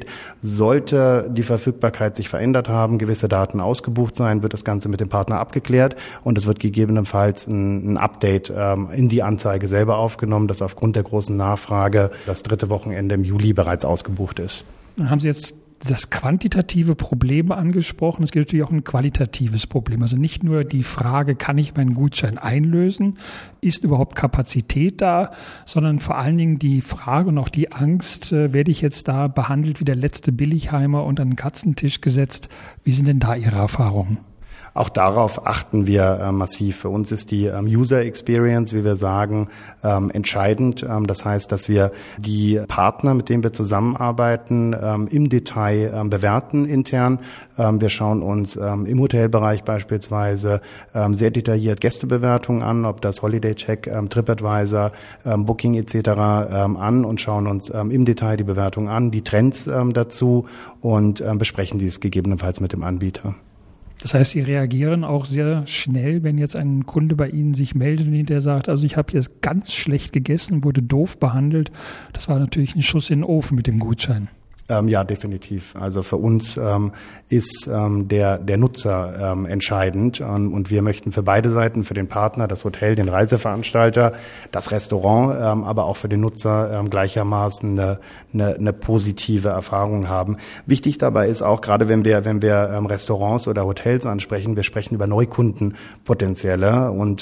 Sollte die Verfügbarkeit sich verändert haben, gewisse Daten ausgebucht sein, wird das Ganze mit dem Partner abgeklärt und es wird gegebenenfalls ein Update in die Anzeige selber aufgenommen, das aufgrund der großen Nachfrage das 3. Wochenende im Juli bereits ausgebucht ist. Dann haben Sie jetzt das quantitative Problem angesprochen. Es gibt natürlich auch ein qualitatives Problem. Also nicht nur die Frage, kann ich meinen Gutschein einlösen? Ist überhaupt Kapazität da? Sondern vor allen Dingen die Frage und auch die Angst, werde ich jetzt da behandelt wie der letzte Billigheimer und an den Katzentisch gesetzt? Wie sind denn da Ihre Erfahrungen? Auch darauf achten wir massiv. Für uns ist die User Experience, wie wir sagen, entscheidend. Das heißt, dass wir die Partner, mit denen wir zusammenarbeiten, im Detail bewerten intern. Wir schauen uns im Hotelbereich beispielsweise sehr detailliert Gästebewertungen an, ob das Holiday Check, TripAdvisor, Booking etc. an und schauen uns im Detail die Bewertungen an, die Trends dazu und besprechen dies gegebenenfalls mit dem Anbieter. Das heißt, Sie reagieren auch sehr schnell, wenn jetzt ein Kunde bei Ihnen sich meldet und hinterher sagt, also ich habe jetzt ganz schlecht gegessen, wurde doof behandelt. Das war natürlich ein Schuss in den Ofen mit dem Gutschein. Ja, definitiv. Also für uns ist der Nutzer entscheidend und wir möchten für beide Seiten, für den Partner, das Hotel, den Reiseveranstalter, das Restaurant, aber auch für den Nutzer gleichermaßen eine positive Erfahrung haben. Wichtig dabei ist auch, gerade wenn wir Restaurants oder Hotels ansprechen, wir sprechen über Neukundenpotenziale und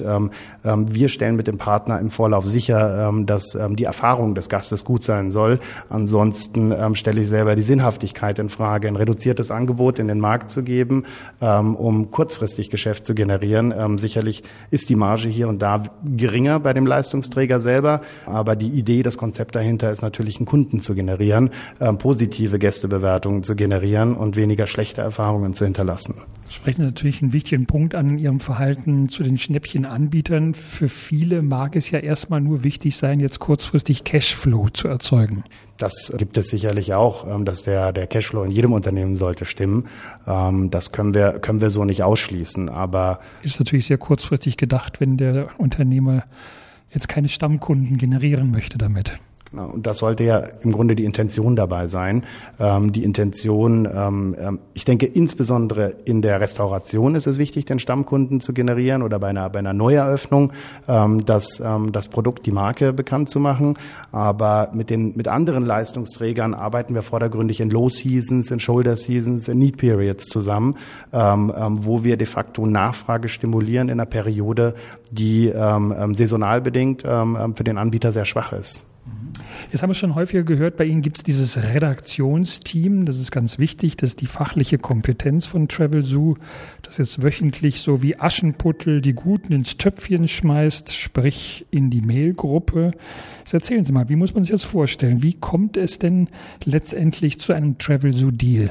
wir stellen mit dem Partner im Vorlauf sicher, dass die Erfahrung des Gastes gut sein soll. Ansonsten stelle ich selber die Sinnhaftigkeit in Frage, ein reduziertes Angebot in den Markt zu geben, um kurzfristig Geschäft zu generieren. Sicherlich ist die Marge hier und da geringer bei dem Leistungsträger selber, aber die Idee, das Konzept dahinter ist natürlich, einen Kunden zu generieren, positive Gästebewertungen zu generieren und weniger schlechte Erfahrungen zu hinterlassen. Sie sprechen natürlich einen wichtigen Punkt an in Ihrem Verhalten zu den Schnäppchenanbietern. Für viele mag es ja erstmal nur wichtig sein, jetzt kurzfristig Cashflow zu erzeugen. Das gibt es sicherlich auch, dass der Cashflow in jedem Unternehmen sollte stimmen. Das können wir so nicht ausschließen. Aber ist natürlich sehr kurzfristig gedacht, wenn der Unternehmer jetzt keine Stammkunden generieren möchte damit. Genau, und das sollte ja im Grunde die Intention dabei sein. Die Intention, ich denke insbesondere in der Restauration ist es wichtig, den Stammkunden zu generieren oder bei einer Neueröffnung, das Produkt, die Marke bekannt zu machen. Aber mit anderen Leistungsträgern arbeiten wir vordergründig in Low Seasons, in Shoulder Seasons, in Need Periods zusammen, wo wir de facto Nachfrage stimulieren in einer Periode, die saisonal bedingt für den Anbieter sehr schwach ist. Jetzt haben wir schon häufiger gehört, bei Ihnen gibt es dieses Redaktionsteam, das ist ganz wichtig, das ist die fachliche Kompetenz von Travelzoo, das jetzt wöchentlich so wie Aschenputtel die Guten ins Töpfchen schmeißt, sprich in die Mailgruppe. Jetzt erzählen Sie mal, wie muss man sich das vorstellen? Wie kommt es denn letztendlich zu einem Travelzoo-Deal?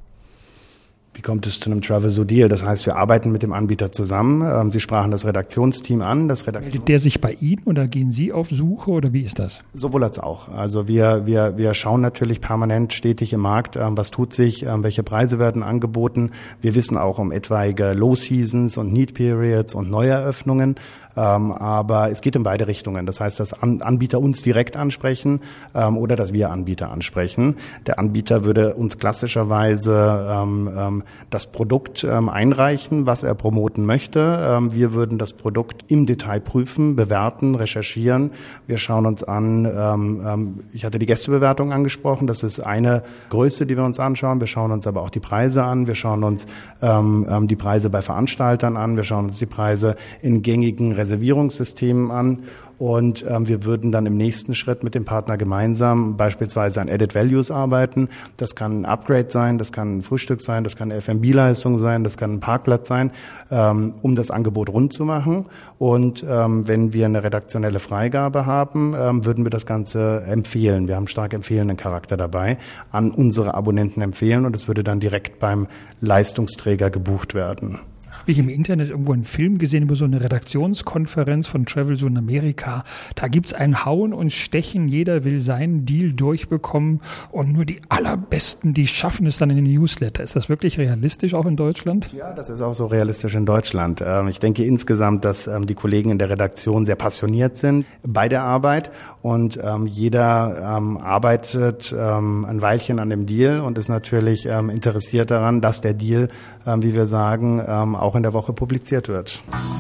Wie kommt es zu einem Travelzoo-Deal? Das heißt, wir arbeiten mit dem Anbieter zusammen. Sie sprachen das Redaktionsteam an. Meldet der sich bei Ihnen oder gehen Sie auf Suche oder wie ist das? Sowohl als auch. Also wir schauen natürlich permanent stetig im Markt, was tut sich, welche Preise werden angeboten. Wir wissen auch um etwaige Low Seasons und Need Periods und Neueröffnungen. Aber es geht in beide Richtungen. Das heißt, dass Anbieter uns direkt ansprechen oder dass wir Anbieter ansprechen. Der Anbieter würde uns klassischerweise das Produkt einreichen, was er promoten möchte. Wir würden das Produkt im Detail prüfen, bewerten, recherchieren. Wir schauen uns an, ich hatte die Gästebewertung angesprochen, das ist eine Größe, die wir uns anschauen. Wir schauen uns aber auch die Preise an. Wir schauen uns die Preise bei Veranstaltern an. Wir schauen uns die Preise in gängigen Reservierungssystemen an und wir würden dann im nächsten Schritt mit dem Partner gemeinsam beispielsweise an Added Values arbeiten. Das kann ein Upgrade sein, das kann ein Frühstück sein, das kann eine F&B-Leistung sein, das kann ein Parkplatz sein, um das Angebot rund zu machen. Und wenn wir eine redaktionelle Freigabe haben, würden wir das Ganze empfehlen. Wir haben stark empfehlenden Charakter dabei, an unsere Abonnenten empfehlen und es würde dann direkt beim Leistungsträger gebucht werden. Habe ich im Internet irgendwo einen Film gesehen über so eine Redaktionskonferenz von Travelzoo in Amerika. Da gibt's ein Hauen und Stechen. Jeder will seinen Deal durchbekommen und nur die Allerbesten, die schaffen es dann in den Newsletter. Ist das wirklich realistisch auch in Deutschland? Ja, das ist auch so realistisch in Deutschland. Ich denke insgesamt, dass die Kollegen in der Redaktion sehr passioniert sind bei der Arbeit und jeder arbeitet ein Weilchen an dem Deal und ist natürlich interessiert daran, dass der Deal, wie wir sagen, auch in der Woche publiziert wird.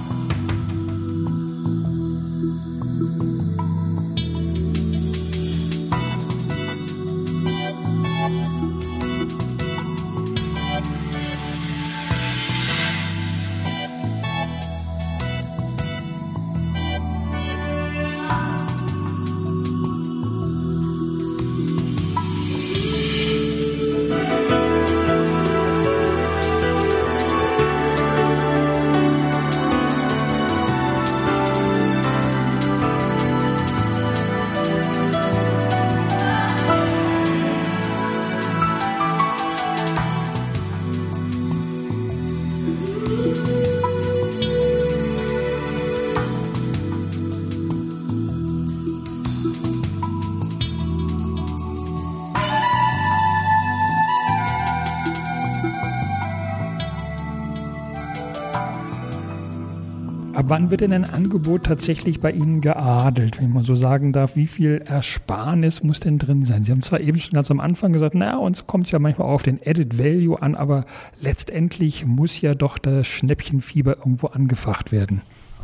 Ab wann wird denn ein Angebot tatsächlich bei Ihnen geadelt, wenn man so sagen darf? Wie viel Ersparnis muss denn drin sein? Sie haben zwar eben schon ganz am Anfang gesagt, uns kommt es ja manchmal auch auf den Added Value an, aber letztendlich muss ja doch das Schnäppchenfieber irgendwo angefacht werden.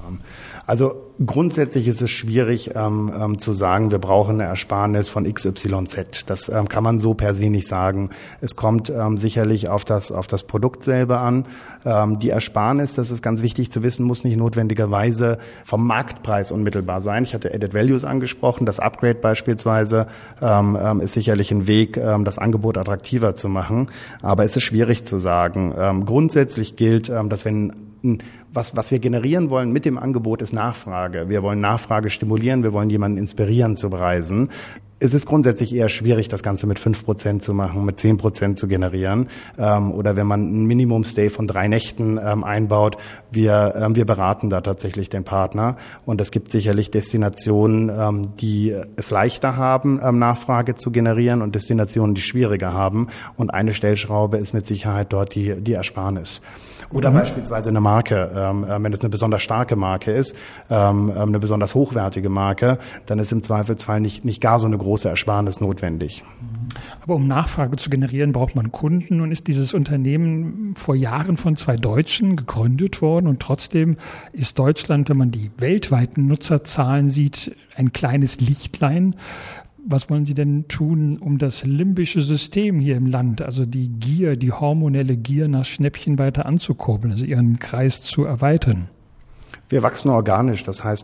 Also grundsätzlich ist es schwierig zu sagen, wir brauchen eine Ersparnis von XYZ. Das kann man so per se nicht sagen. Es kommt sicherlich auf das Produkt selber an. Die Ersparnis, das ist ganz wichtig zu wissen, muss nicht notwendigerweise vom Marktpreis unmittelbar sein. Ich hatte Added Values angesprochen. Das Upgrade beispielsweise ist sicherlich ein Weg, das Angebot attraktiver zu machen. Aber es ist schwierig zu sagen. Grundsätzlich gilt, dass was wir generieren wollen mit dem Angebot, ist Nachfrage. Wir wollen Nachfrage stimulieren, wir wollen jemanden inspirieren zu bereisen. Es ist grundsätzlich eher schwierig, das Ganze mit 5% zu machen, mit 10% zu generieren. Oder wenn man einen Minimum-Stay von 3 Nächten einbaut, wir beraten da tatsächlich den Partner. Und es gibt sicherlich Destinationen, die es leichter haben, Nachfrage zu generieren und Destinationen, die schwieriger haben. Und eine Stellschraube ist mit Sicherheit dort die Ersparnis. Oder beispielsweise eine Marke, wenn es eine besonders starke Marke ist, eine besonders hochwertige Marke, dann ist im Zweifelsfall nicht gar so eine große Ersparnis notwendig. Aber um Nachfrage zu generieren, braucht man Kunden. Nun ist dieses Unternehmen vor Jahren von 2 Deutschen gegründet worden und trotzdem ist Deutschland, wenn man die weltweiten Nutzerzahlen sieht, ein kleines Lichtlein. Was wollen Sie denn tun, um das limbische System hier im Land, also die Gier, die hormonelle Gier nach Schnäppchen weiter anzukurbeln, also Ihren Kreis zu erweitern? Wir wachsen organisch, das heißt,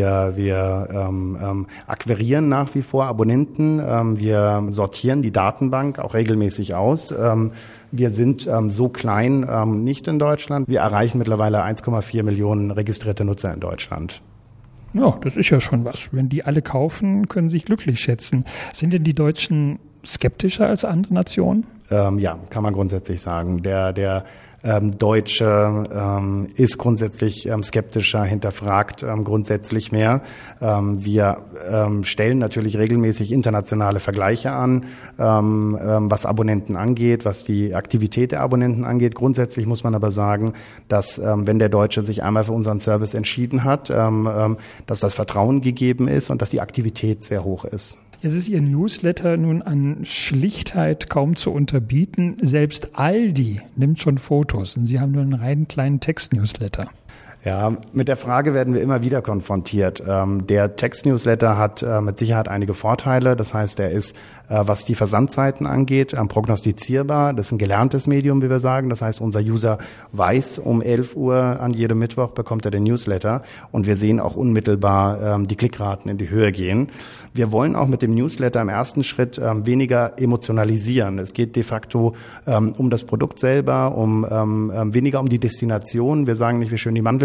wir akquirieren nach wie vor Abonnenten, wir sortieren die Datenbank auch regelmäßig aus. Wir sind so klein nicht in Deutschland. Wir erreichen mittlerweile 1,4 Millionen registrierte Nutzer in Deutschland. Ja, das ist ja schon was. Wenn die alle kaufen, können sie sich glücklich schätzen. Sind denn die Deutschen skeptischer als andere Nationen? Ja, kann man grundsätzlich sagen. Der Deutsche ist grundsätzlich skeptischer, hinterfragt grundsätzlich mehr. Wir stellen natürlich regelmäßig internationale Vergleiche an, was Abonnenten angeht, was die Aktivität der Abonnenten angeht. Grundsätzlich muss man aber sagen, dass wenn der Deutsche sich einmal für unseren Service entschieden hat, dass das Vertrauen gegeben ist und dass die Aktivität sehr hoch ist. Jetzt ist Ihr Newsletter nun an Schlichtheit kaum zu unterbieten. Selbst Aldi nimmt schon Fotos und Sie haben nur einen reinen kleinen Text-Newsletter. Ja, mit der Frage werden wir immer wieder konfrontiert. Der Text-Newsletter hat mit Sicherheit einige Vorteile. Das heißt, er ist, was die Versandzeiten angeht, prognostizierbar. Das ist ein gelerntes Medium, wie wir sagen. Das heißt, unser User weiß, um 11 Uhr an jedem Mittwoch bekommt er den Newsletter. Und wir sehen auch unmittelbar die Klickraten in die Höhe gehen. Wir wollen auch mit dem Newsletter im ersten Schritt weniger emotionalisieren. Es geht de facto um das Produkt selber, weniger um die Destination. Wir sagen nicht, wie schön die Mandelbilder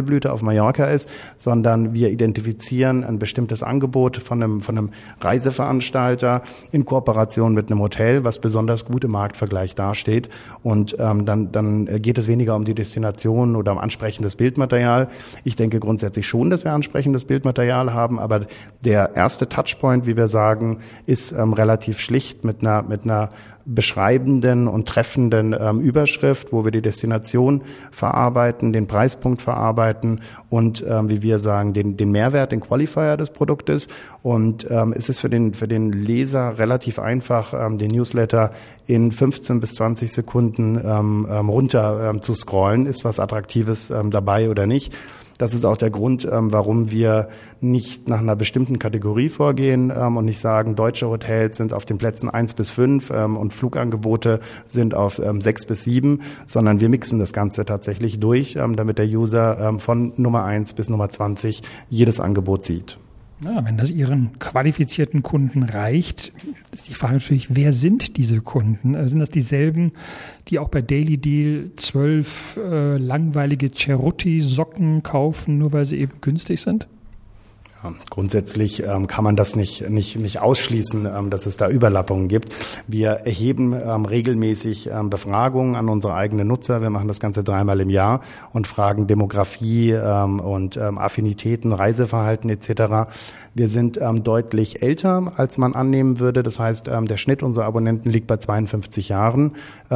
Apfelblüte auf Mallorca ist, sondern wir identifizieren ein bestimmtes Angebot von einem Reiseveranstalter in Kooperation mit einem Hotel, was besonders gut im Marktvergleich dasteht. Und dann geht es weniger um die Destination oder um ansprechendes Bildmaterial. Ich denke grundsätzlich schon, dass wir ansprechendes Bildmaterial haben, aber der erste Touchpoint, wie wir sagen, ist relativ schlicht mit einer beschreibenden und treffenden Überschrift, wo wir die Destination verarbeiten, den Preispunkt verarbeiten und, wie wir sagen, den Mehrwert, den Qualifier des Produktes. Und es ist für den Leser relativ einfach, den Newsletter in 15 bis 20 Sekunden runter zu scrollen. Ist was Attraktives dabei oder nicht? Das ist auch der Grund, warum wir nicht nach einer bestimmten Kategorie vorgehen und nicht sagen, deutsche Hotels sind auf den Plätzen 1 bis 5 und Flugangebote sind auf 6 bis 7, sondern wir mixen das Ganze tatsächlich durch, damit der User von Nummer 1 bis Nummer 20 jedes Angebot sieht. Ja, wenn das Ihren qualifizierten Kunden reicht, ist die Frage natürlich, wer sind diese Kunden? Sind das dieselben, die auch bei Daily Deal 12 langweilige Cerutti-Socken kaufen, nur weil sie eben günstig sind? Ja, grundsätzlich kann man das nicht ausschließen, dass es da Überlappungen gibt. Wir erheben regelmäßig Befragungen an unsere eigenen Nutzer. Wir machen das Ganze 3-mal im Jahr und fragen Demografie und Affinitäten, Reiseverhalten etc. Wir sind deutlich älter, als man annehmen würde. Das heißt, der Schnitt unserer Abonnenten liegt bei 52 Jahren.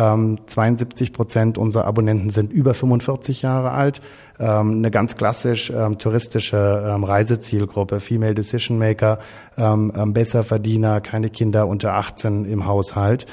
72% unserer Abonnenten sind über 45 Jahre alt. Eine ganz klassisch touristische Reisezielgruppe, Female Decision Maker, Besserverdiener, keine Kinder unter 18 im Haushalt,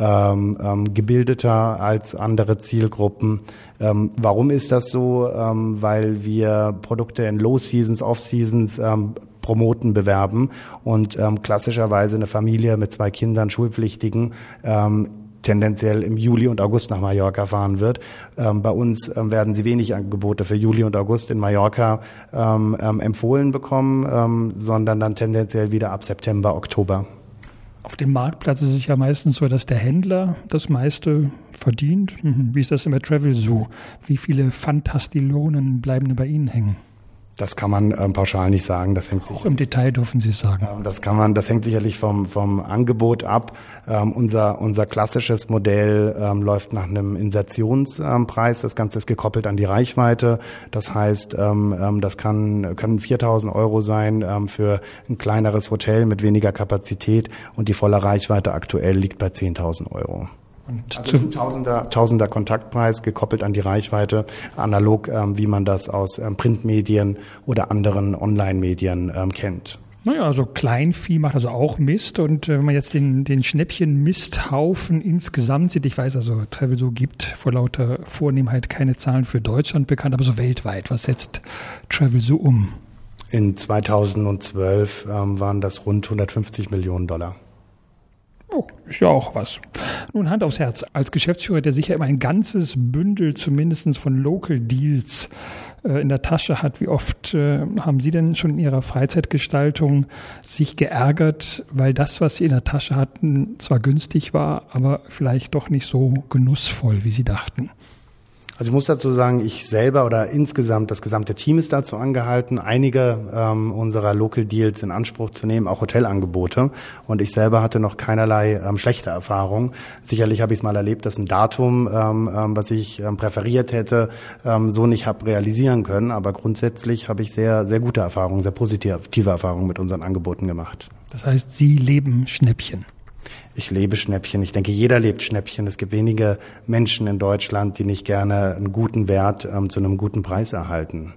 gebildeter als andere Zielgruppen. Warum ist das so? Weil wir Produkte in Low Seasons, Off Seasons promoten, bewerben und klassischerweise eine Familie mit 2 Kindern, Schulpflichtigen, tendenziell im Juli und August nach Mallorca fahren wird. Bei uns werden Sie wenig Angebote für Juli und August in Mallorca empfohlen bekommen, sondern dann tendenziell wieder ab September, Oktober. Auf dem Marktplatz ist es ja meistens so, dass der Händler das meiste verdient. Wie ist das immer Travel Zoo? Wie viele Fantastilonen bleiben denn bei Ihnen hängen? Das kann man pauschal nicht sagen. Das hängt auch im Detail dürfen Sie sagen. Das hängt sicherlich vom Angebot ab. Unser klassisches Modell läuft nach einem Insertionspreis. Das Ganze ist gekoppelt an die Reichweite. Das heißt, das können 4.000 € sein für ein kleineres Hotel mit weniger Kapazität und die volle Reichweite aktuell liegt bei 10.000 €. Also ist ein Tausender Kontaktpreis gekoppelt an die Reichweite, analog wie man das aus Printmedien oder anderen Online-Medien kennt. Naja, also Kleinvieh macht also auch Mist und wenn man jetzt den Schnäppchen-Misthaufen insgesamt sieht, ich weiß also, Travel Zoo gibt vor lauter Vornehmheit keine Zahlen für Deutschland bekannt, aber so weltweit, was setzt Travel Zoo um? In 2012 waren das rund $150 Millionen. Oh, ist ja auch was. Nun Hand aufs Herz. Als Geschäftsführer, der sicher immer ein ganzes Bündel zumindest von Local Deals in der Tasche hat, wie oft haben Sie denn schon in Ihrer Freizeitgestaltung sich geärgert, weil das, was Sie in der Tasche hatten, zwar günstig war, aber vielleicht doch nicht so genussvoll, wie Sie dachten? Also ich muss dazu sagen, ich selber oder insgesamt, das gesamte Team ist dazu angehalten, einige unserer Local Deals in Anspruch zu nehmen, auch Hotelangebote. Und ich selber hatte noch keinerlei schlechte Erfahrungen. Sicherlich habe ich es mal erlebt, dass ein Datum, was ich präferiert hätte, so nicht habe realisieren können. Aber grundsätzlich habe ich sehr, sehr gute Erfahrungen, sehr positive Erfahrungen mit unseren Angeboten gemacht. Das heißt, Sie leben Schnäppchen. Ich lebe Schnäppchen. Ich denke, jeder lebt Schnäppchen. Es gibt wenige Menschen in Deutschland, die nicht gerne einen guten Wert zu einem guten Preis erhalten.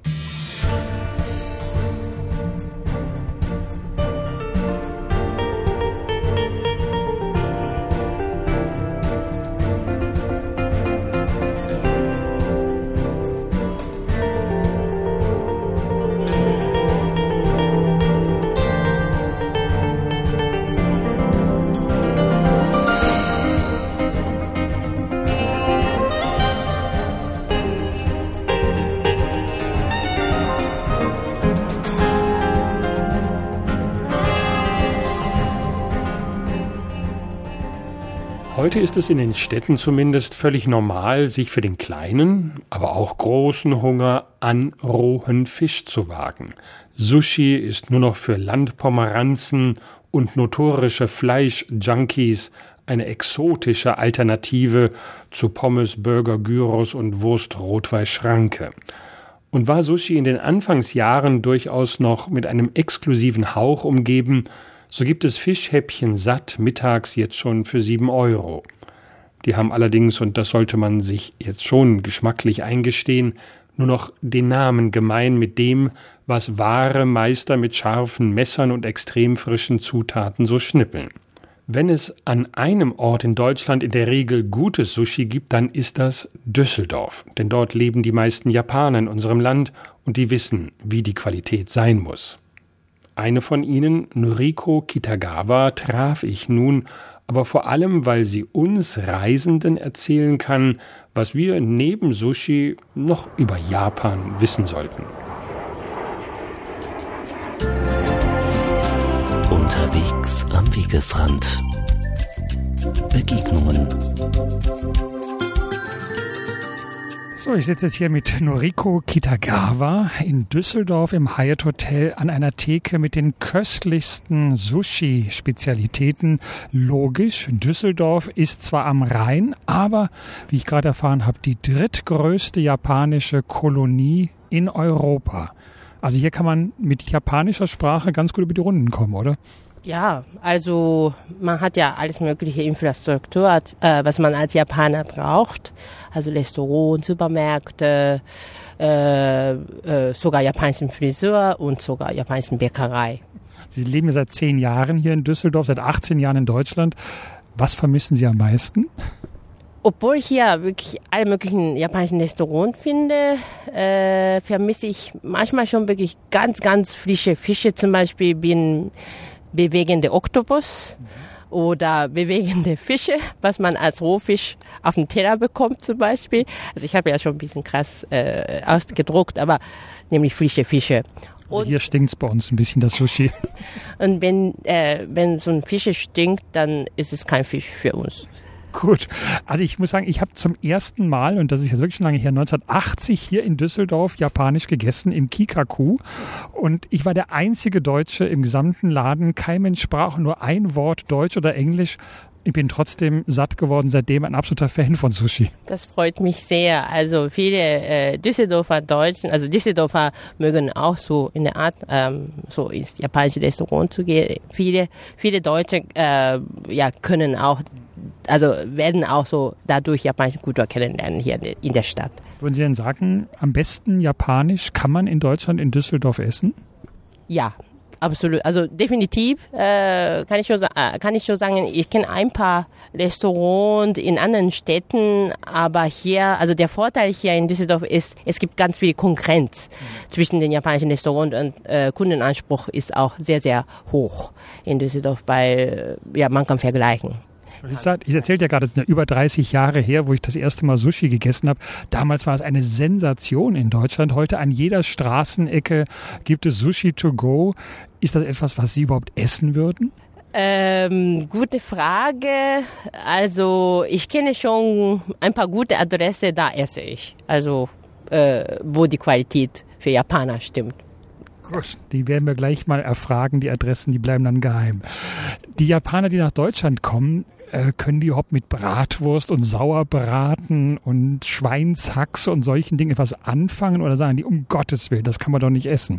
Heute ist es in den Städten zumindest völlig normal, sich für den kleinen, aber auch großen Hunger an rohen Fisch zu wagen. Sushi ist nur noch für Landpomeranzen und notorische Fleischjunkies eine exotische Alternative zu Pommes, Burger, Gyros und Wurst Rot-Weiß-Schranke. Und war Sushi in den Anfangsjahren durchaus noch mit einem exklusiven Hauch umgeben, so gibt es Fischhäppchen satt mittags jetzt schon für 7 €. Die haben allerdings, und das sollte man sich jetzt schon geschmacklich eingestehen, nur noch den Namen gemein mit dem, was wahre Meister mit scharfen Messern und extrem frischen Zutaten so schnippeln. Wenn es an einem Ort in Deutschland in der Regel gutes Sushi gibt, dann ist das Düsseldorf. Denn dort leben die meisten Japaner in unserem Land und die wissen, wie die Qualität sein muss. Eine von ihnen, Noriko Kitagawa, traf ich nun, aber vor allem, weil sie uns Reisenden erzählen kann, was wir neben Sushi noch über Japan wissen sollten. Unterwegs am Wegesrand. Begegnungen. So, ich sitze jetzt hier mit Noriko Kitagawa in Düsseldorf im Hyatt Hotel an einer Theke mit den köstlichsten Sushi-Spezialitäten. Logisch, Düsseldorf ist zwar am Rhein, aber, wie ich gerade erfahren habe, die drittgrößte japanische Kolonie in Europa. Also hier kann man mit japanischer Sprache ganz gut über die Runden kommen, oder? Ja, also man hat ja alles mögliche Infrastruktur, was man als Japaner braucht. Also Restaurants, Supermärkte, sogar japanischen Friseur und sogar japanischen Bäckerei. Sie leben seit 10 Jahren hier in Düsseldorf, seit 18 Jahren in Deutschland. Was vermissen Sie am meisten? Obwohl ich hier wirklich alle möglichen japanischen Restaurants finde, vermisse ich manchmal schon wirklich ganz, ganz frische Fische. Zum Beispiel bewegende Oktopus oder bewegende Fische, was man als Rohfisch auf dem Teller bekommt zum Beispiel. Also ich habe ja schon ein bisschen krass ausgedruckt, aber nämlich frische Fische. Also hier stinkt's bei uns ein bisschen, das Sushi. Und wenn so ein Fisch stinkt, dann ist es kein Fisch für uns. Gut, also ich muss sagen, ich habe zum ersten Mal, und das ist jetzt wirklich schon lange her, 1980 hier in Düsseldorf japanisch gegessen im Kikaku. Und ich war der einzige Deutsche im gesamten Laden. Kein Mensch sprach nur ein Wort Deutsch oder Englisch. Ich bin trotzdem satt geworden, seitdem ein absoluter Fan von Sushi. Das freut mich sehr. Also viele Düsseldorfer Deutschen, also Düsseldorfer mögen auch so in der Art so ins japanische Restaurant zu gehen. Viele Deutsche können auch, also werden auch so dadurch japanische Kultur kennenlernen hier in der Stadt. Würden Sie denn sagen, am besten Japanisch kann man in Deutschland in Düsseldorf essen? Ja. Absolut, also definitiv kann ich schon sagen, ich kenne ein paar Restaurants in anderen Städten, aber hier, also der Vorteil hier in Düsseldorf ist, es gibt ganz viel Konkurrenz zwischen den japanischen Restaurants und Kundenanspruch ist auch sehr, sehr hoch in Düsseldorf, weil man kann vergleichen. Ich erzählte ja gerade, es ist über 30 Jahre her, wo ich das erste Mal Sushi gegessen habe. Damals war es eine Sensation in Deutschland. Heute an jeder Straßenecke gibt es Sushi to go. Ist das etwas, was Sie überhaupt essen würden? Gute Frage. Also ich kenne schon ein paar gute Adressen, da esse ich. Also wo die Qualität für Japaner stimmt. Gut, die werden wir gleich mal erfragen. Die Adressen, die bleiben dann geheim. Die Japaner, die nach Deutschland kommen, können die überhaupt mit Bratwurst und Sauerbraten und Schweinshaxe und solchen Dingen etwas anfangen oder sagen die, um Gottes Willen, das kann man doch nicht essen?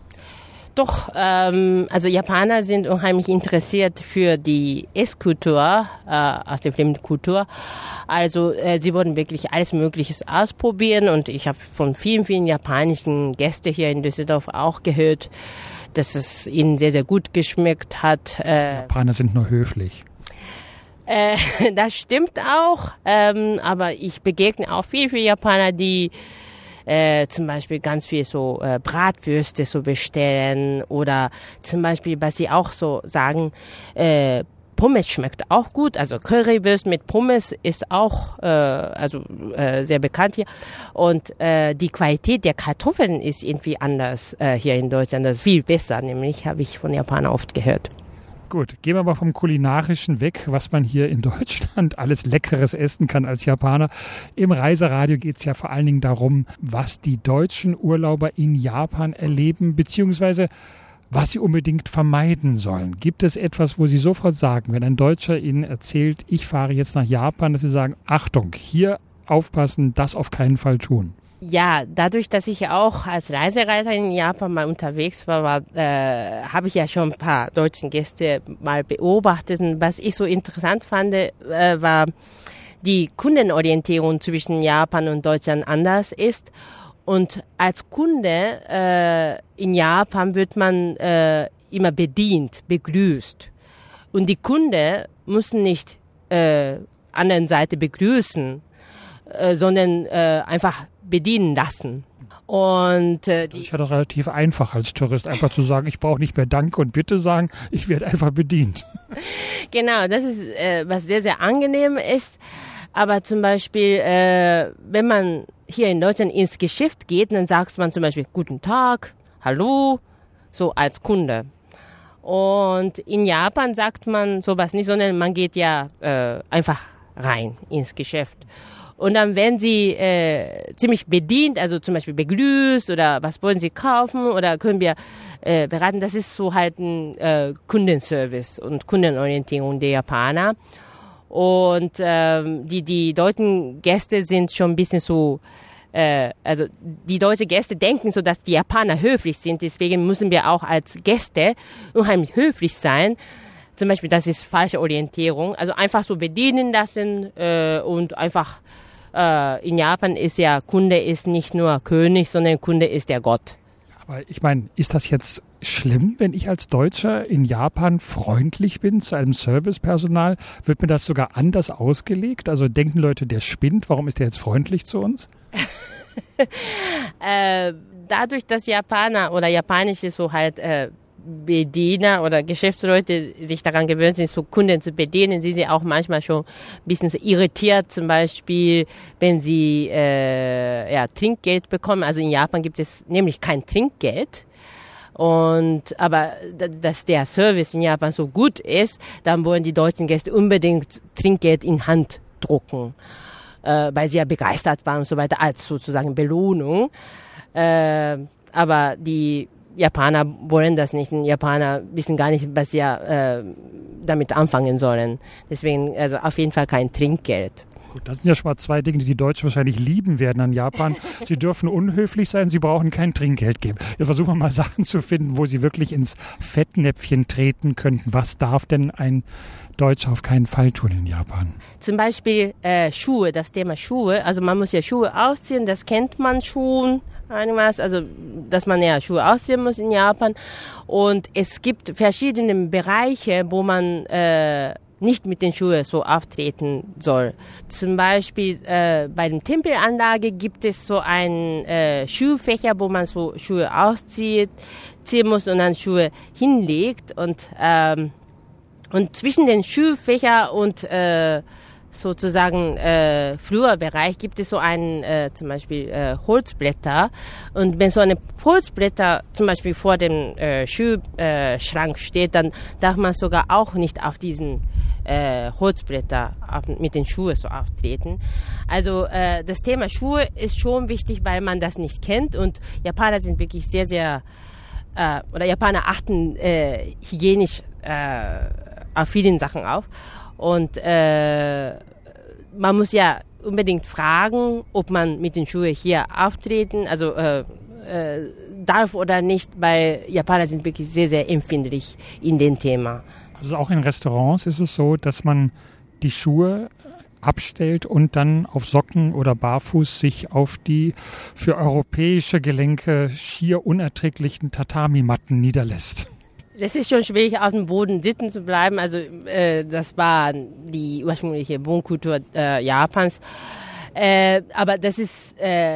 Doch, also Japaner sind unheimlich interessiert für die Esskultur, aus der fremden Kultur. Also sie wollen wirklich alles Mögliche ausprobieren und ich habe von vielen, vielen japanischen Gästen hier in Düsseldorf auch gehört, dass es ihnen sehr, sehr gut geschmeckt hat. Japaner sind nur höflich. Das stimmt auch, aber ich begegne auch viele Japaner, die zum Beispiel ganz viel so Bratwürste so bestellen oder zum Beispiel, was sie auch so sagen, Pommes schmeckt auch gut, also Currywurst mit Pommes ist auch sehr bekannt hier und die Qualität der Kartoffeln ist irgendwie anders hier in Deutschland, das ist viel besser, nämlich habe ich von Japanern oft gehört. Gut, gehen wir mal vom Kulinarischen weg, was man hier in Deutschland alles Leckeres essen kann als Japaner. Im Reiseradio geht es ja vor allen Dingen darum, was die deutschen Urlauber in Japan erleben, beziehungsweise was sie unbedingt vermeiden sollen. Gibt es etwas, wo Sie sofort sagen, wenn ein Deutscher Ihnen erzählt, ich fahre jetzt nach Japan, dass Sie sagen, Achtung, hier aufpassen, das auf keinen Fall tun? Ja, dadurch, dass ich ja auch als Reisereiterin in Japan mal unterwegs war, habe ich ja schon ein paar deutschen Gäste mal beobachtet. Und was ich so interessant fand, war die Kundenorientierung zwischen Japan und Deutschland anders ist. Und als Kunde in Japan wird man immer bedient, begrüßt. Und die Kunden müssen nicht anderen Seite begrüßen, sondern einfach bedienen lassen. Und das ist ja doch relativ einfach als Tourist, einfach zu sagen, ich brauche nicht mehr Danke und Bitte sagen, ich werde einfach bedient. Genau, das ist was sehr, sehr angenehm ist. Aber zum Beispiel, wenn man hier in Deutschland ins Geschäft geht, dann sagt man zum Beispiel Guten Tag, Hallo, so als Kunde. Und in Japan sagt man sowas nicht, sondern man geht ja einfach rein ins Geschäft. Und dann werden sie ziemlich bedient, also zum Beispiel begrüßt oder was wollen sie kaufen oder können wir beraten. Das ist so halt ein Kundenservice und Kundenorientierung der Japaner. Und die deutschen Gäste sind schon ein bisschen so, also die deutschen Gäste denken so, dass die Japaner höflich sind. Deswegen müssen wir auch als Gäste unheimlich höflich sein. Zum Beispiel, das ist falsche Orientierung. Also einfach so bedienen lassen und einfach in Japan ist ja, Kunde ist nicht nur König, sondern Kunde ist der Gott. Aber ich meine, ist das jetzt schlimm, wenn ich als Deutscher in Japan freundlich bin zu einem Servicepersonal? Wird mir das sogar anders ausgelegt? Also denken Leute, der spinnt, warum ist der jetzt freundlich zu uns? Dadurch, dass Japaner oder Japanische so halt Bediener oder Geschäftsleute sich daran gewöhnt sind, so Kunden zu bedienen, sind sie auch manchmal schon ein bisschen so irritiert, zum Beispiel, wenn sie Trinkgeld bekommen. Also in Japan gibt es nämlich kein Trinkgeld. Aber dass der Service in Japan so gut ist, dann wollen die deutschen Gäste unbedingt Trinkgeld in Hand drucken, weil sie ja begeistert waren und so weiter, als sozusagen Belohnung. Aber die Japaner wollen das nicht. Die Japaner wissen gar nicht, was sie damit anfangen sollen. Deswegen also auf jeden Fall kein Trinkgeld. Gut, das sind ja schon mal zwei Dinge, die die Deutschen wahrscheinlich lieben werden an Japan. Sie dürfen unhöflich sein, sie brauchen kein Trinkgeld geben. Wir versuchen mal Sachen zu finden, wo sie wirklich ins Fettnäpfchen treten könnten. Was darf denn ein Deutscher auf keinen Fall tun in Japan? Zum Beispiel Schuhe, das Thema Schuhe. Also man muss ja Schuhe ausziehen, das kennt man schon. Also, dass man ja Schuhe ausziehen muss in Japan. Und es gibt verschiedene Bereiche, wo man nicht mit den Schuhen so auftreten soll. Zum Beispiel bei der Tempelanlage gibt es so einen Schuhfächer, wo man so Schuhe ziehen muss und dann Schuhe hinlegt. Und zwischen den Schuhfächer und sozusagen Flurbereich gibt es so einen zum Beispiel Holzblätter, und wenn so eine Holzblätter zum Beispiel vor dem Schuhschrank steht, dann darf man sogar auch nicht auf diesen Holzblätter mit den Schuhen so auftreten. Also das Thema Schuhe ist schon wichtig, weil man das nicht kennt, und Japaner sind wirklich sehr, sehr Japaner achten hygienisch auf vielen Sachen auf. Und man muss ja unbedingt fragen, ob man mit den Schuhen hier auftreten, also darf oder nicht, weil Japaner sind wirklich sehr, sehr empfindlich in dem Thema. Also auch in Restaurants ist es so, dass man die Schuhe abstellt und dann auf Socken oder barfuß sich auf die für europäische Gelenke schier unerträglichen Tatami-Matten niederlässt. Das ist schon schwierig, auf dem Boden sitzen zu bleiben. Also das war die ursprüngliche Wohnkultur Japans. Aber das ist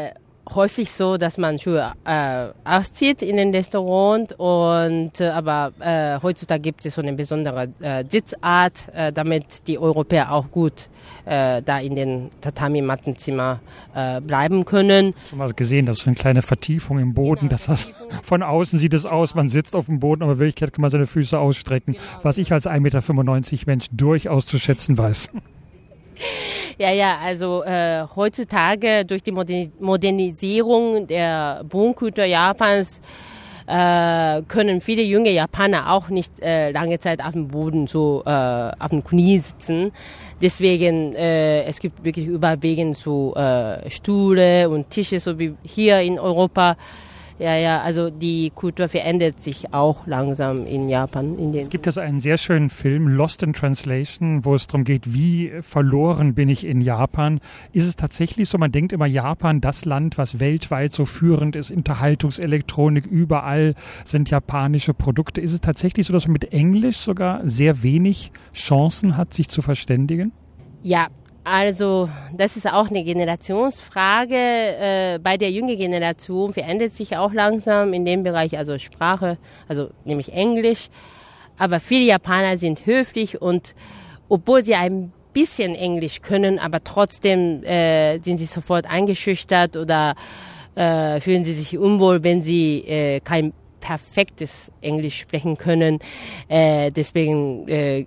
häufig so, dass man Schuhe auszieht in den Restaurant aber heutzutage gibt es so eine besondere Sitzart, damit die Europäer auch gut da in den Tatami-Mattenzimmer bleiben können. Schon mal gesehen, das ist so eine kleine Vertiefung im Boden. Genau, von außen sieht es aus, man sitzt auf dem Boden, aber in Wirklichkeit kann man seine Füße ausstrecken, genau. Was ich als 1,95 Meter Mensch durchaus zu schätzen weiß. Ja, also heutzutage durch die Modernisierung der Wohnkultur Japans können viele junge Japaner auch nicht lange Zeit auf dem Boden so auf dem Knie sitzen. Deswegen es gibt wirklich überwiegend so Stühle und Tische, so wie hier in Europa. Ja, also die Kultur verändert sich auch langsam in Japan. Es gibt also einen sehr schönen Film, Lost in Translation, wo es darum geht, wie verloren bin ich in Japan. Ist es tatsächlich so, man denkt immer Japan, das Land, was weltweit so führend ist, Unterhaltungselektronik, überall sind japanische Produkte. Ist es tatsächlich so, dass man mit Englisch sogar sehr wenig Chancen hat, sich zu verständigen? Ja. Also das ist auch eine Generationsfrage. Bei der jungen Generation verändert sich auch langsam in dem Bereich, also Sprache, also nämlich Englisch. Aber viele Japaner sind höflich und obwohl sie ein bisschen Englisch können, aber trotzdem sind sie sofort eingeschüchtert oder fühlen sie sich unwohl, wenn sie kein perfektes Englisch sprechen können. Deswegen,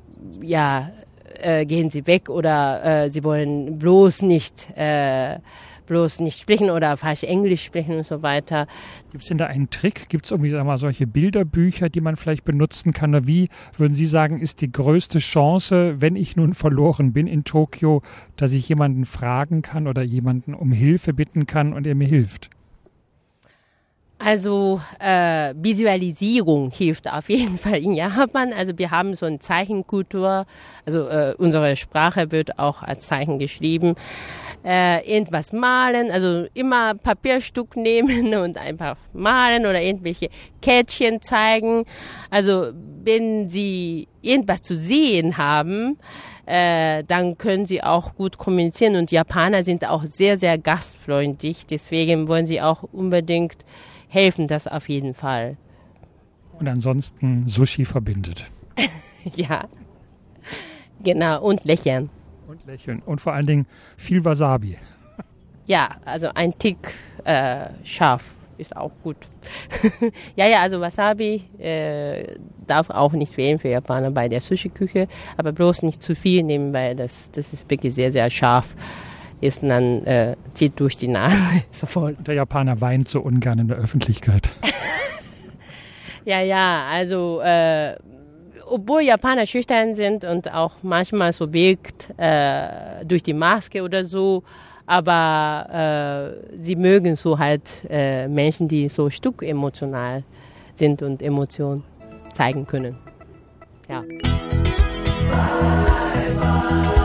gehen sie weg oder sie wollen bloß nicht sprechen oder falsch Englisch sprechen und so weiter. Gibt es denn da einen Trick? Gibt es irgendwie solche Bilderbücher, die man vielleicht benutzen kann? Oder wie würden Sie sagen, ist die größte Chance, wenn ich nun verloren bin in Tokio, dass ich jemanden fragen kann oder jemanden um Hilfe bitten kann und er mir hilft? Also Visualisierung hilft auf jeden Fall in Japan. Also wir haben so eine Zeichenkultur. Also unsere Sprache wird auch als Zeichen geschrieben. Irgendwas malen, also immer Papierstück nehmen und einfach malen oder irgendwelche Kärtchen zeigen. Also wenn Sie irgendwas zu sehen haben, dann können Sie auch gut kommunizieren. Und Japaner sind auch sehr, sehr gastfreundlich. Deswegen wollen Sie auch unbedingt helfen, das auf jeden Fall. Und ansonsten Sushi verbindet. Ja, genau. Und lächeln. Und lächeln. Und vor allen Dingen viel Wasabi. Ja, also ein Tick scharf ist auch gut. Ja, also Wasabi darf auch nicht fehlen für Japaner bei der Sushi-Küche, aber bloß nicht zu viel nehmen, weil das ist wirklich sehr, sehr scharf. Ist und dann zieht durch die Nase sofort. Der Japaner weint so ungern in der Öffentlichkeit. Ja, also obwohl Japaner schüchtern sind und auch manchmal so wirkt durch die Maske oder so, aber sie mögen so halt Menschen, die so Stück emotional sind und Emotionen zeigen können. Ja. Bye, bye.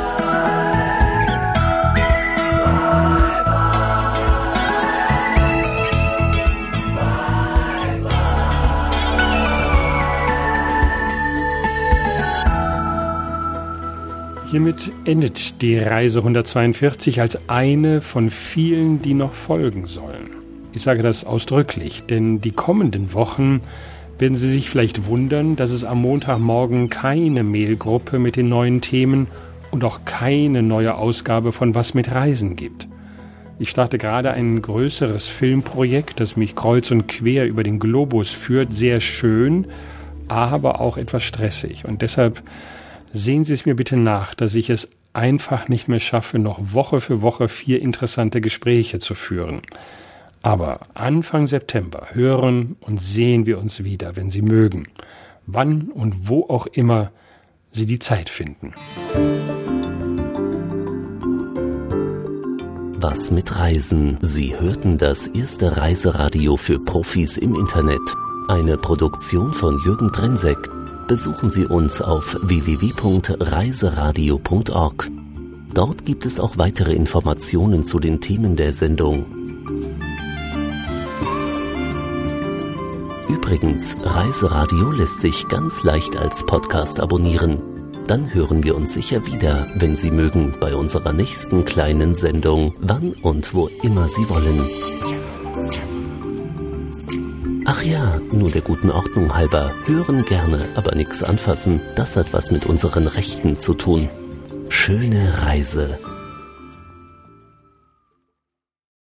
Hiermit endet die Reise 142 als eine von vielen, die noch folgen sollen. Ich sage das ausdrücklich, denn die kommenden Wochen werden Sie sich vielleicht wundern, dass es am Montagmorgen keine Mailgruppe mit den neuen Themen und auch keine neue Ausgabe von Was mit Reisen gibt. Ich starte gerade ein größeres Filmprojekt, das mich kreuz und quer über den Globus führt. Sehr schön, aber auch etwas stressig. Und deshalb sehen Sie es mir bitte nach, dass ich es einfach nicht mehr schaffe, noch Woche für Woche 4 interessante Gespräche zu führen. Aber Anfang September hören und sehen wir uns wieder, wenn Sie mögen. Wann und wo auch immer Sie die Zeit finden. Was mit Reisen? Sie hörten das erste Reiseradio für Profis im Internet. Eine Produktion von Jürgen Drenzek. Besuchen Sie uns auf www.reiseradio.org. Dort gibt es auch weitere Informationen zu den Themen der Sendung. Übrigens, Reiseradio lässt sich ganz leicht als Podcast abonnieren. Dann hören wir uns sicher wieder, wenn Sie mögen, bei unserer nächsten kleinen Sendung, wann und wo immer Sie wollen. Ach ja, nur der guten Ordnung halber. Hören gerne, aber nichts anfassen. Das hat was mit unseren Rechten zu tun. Schöne Reise.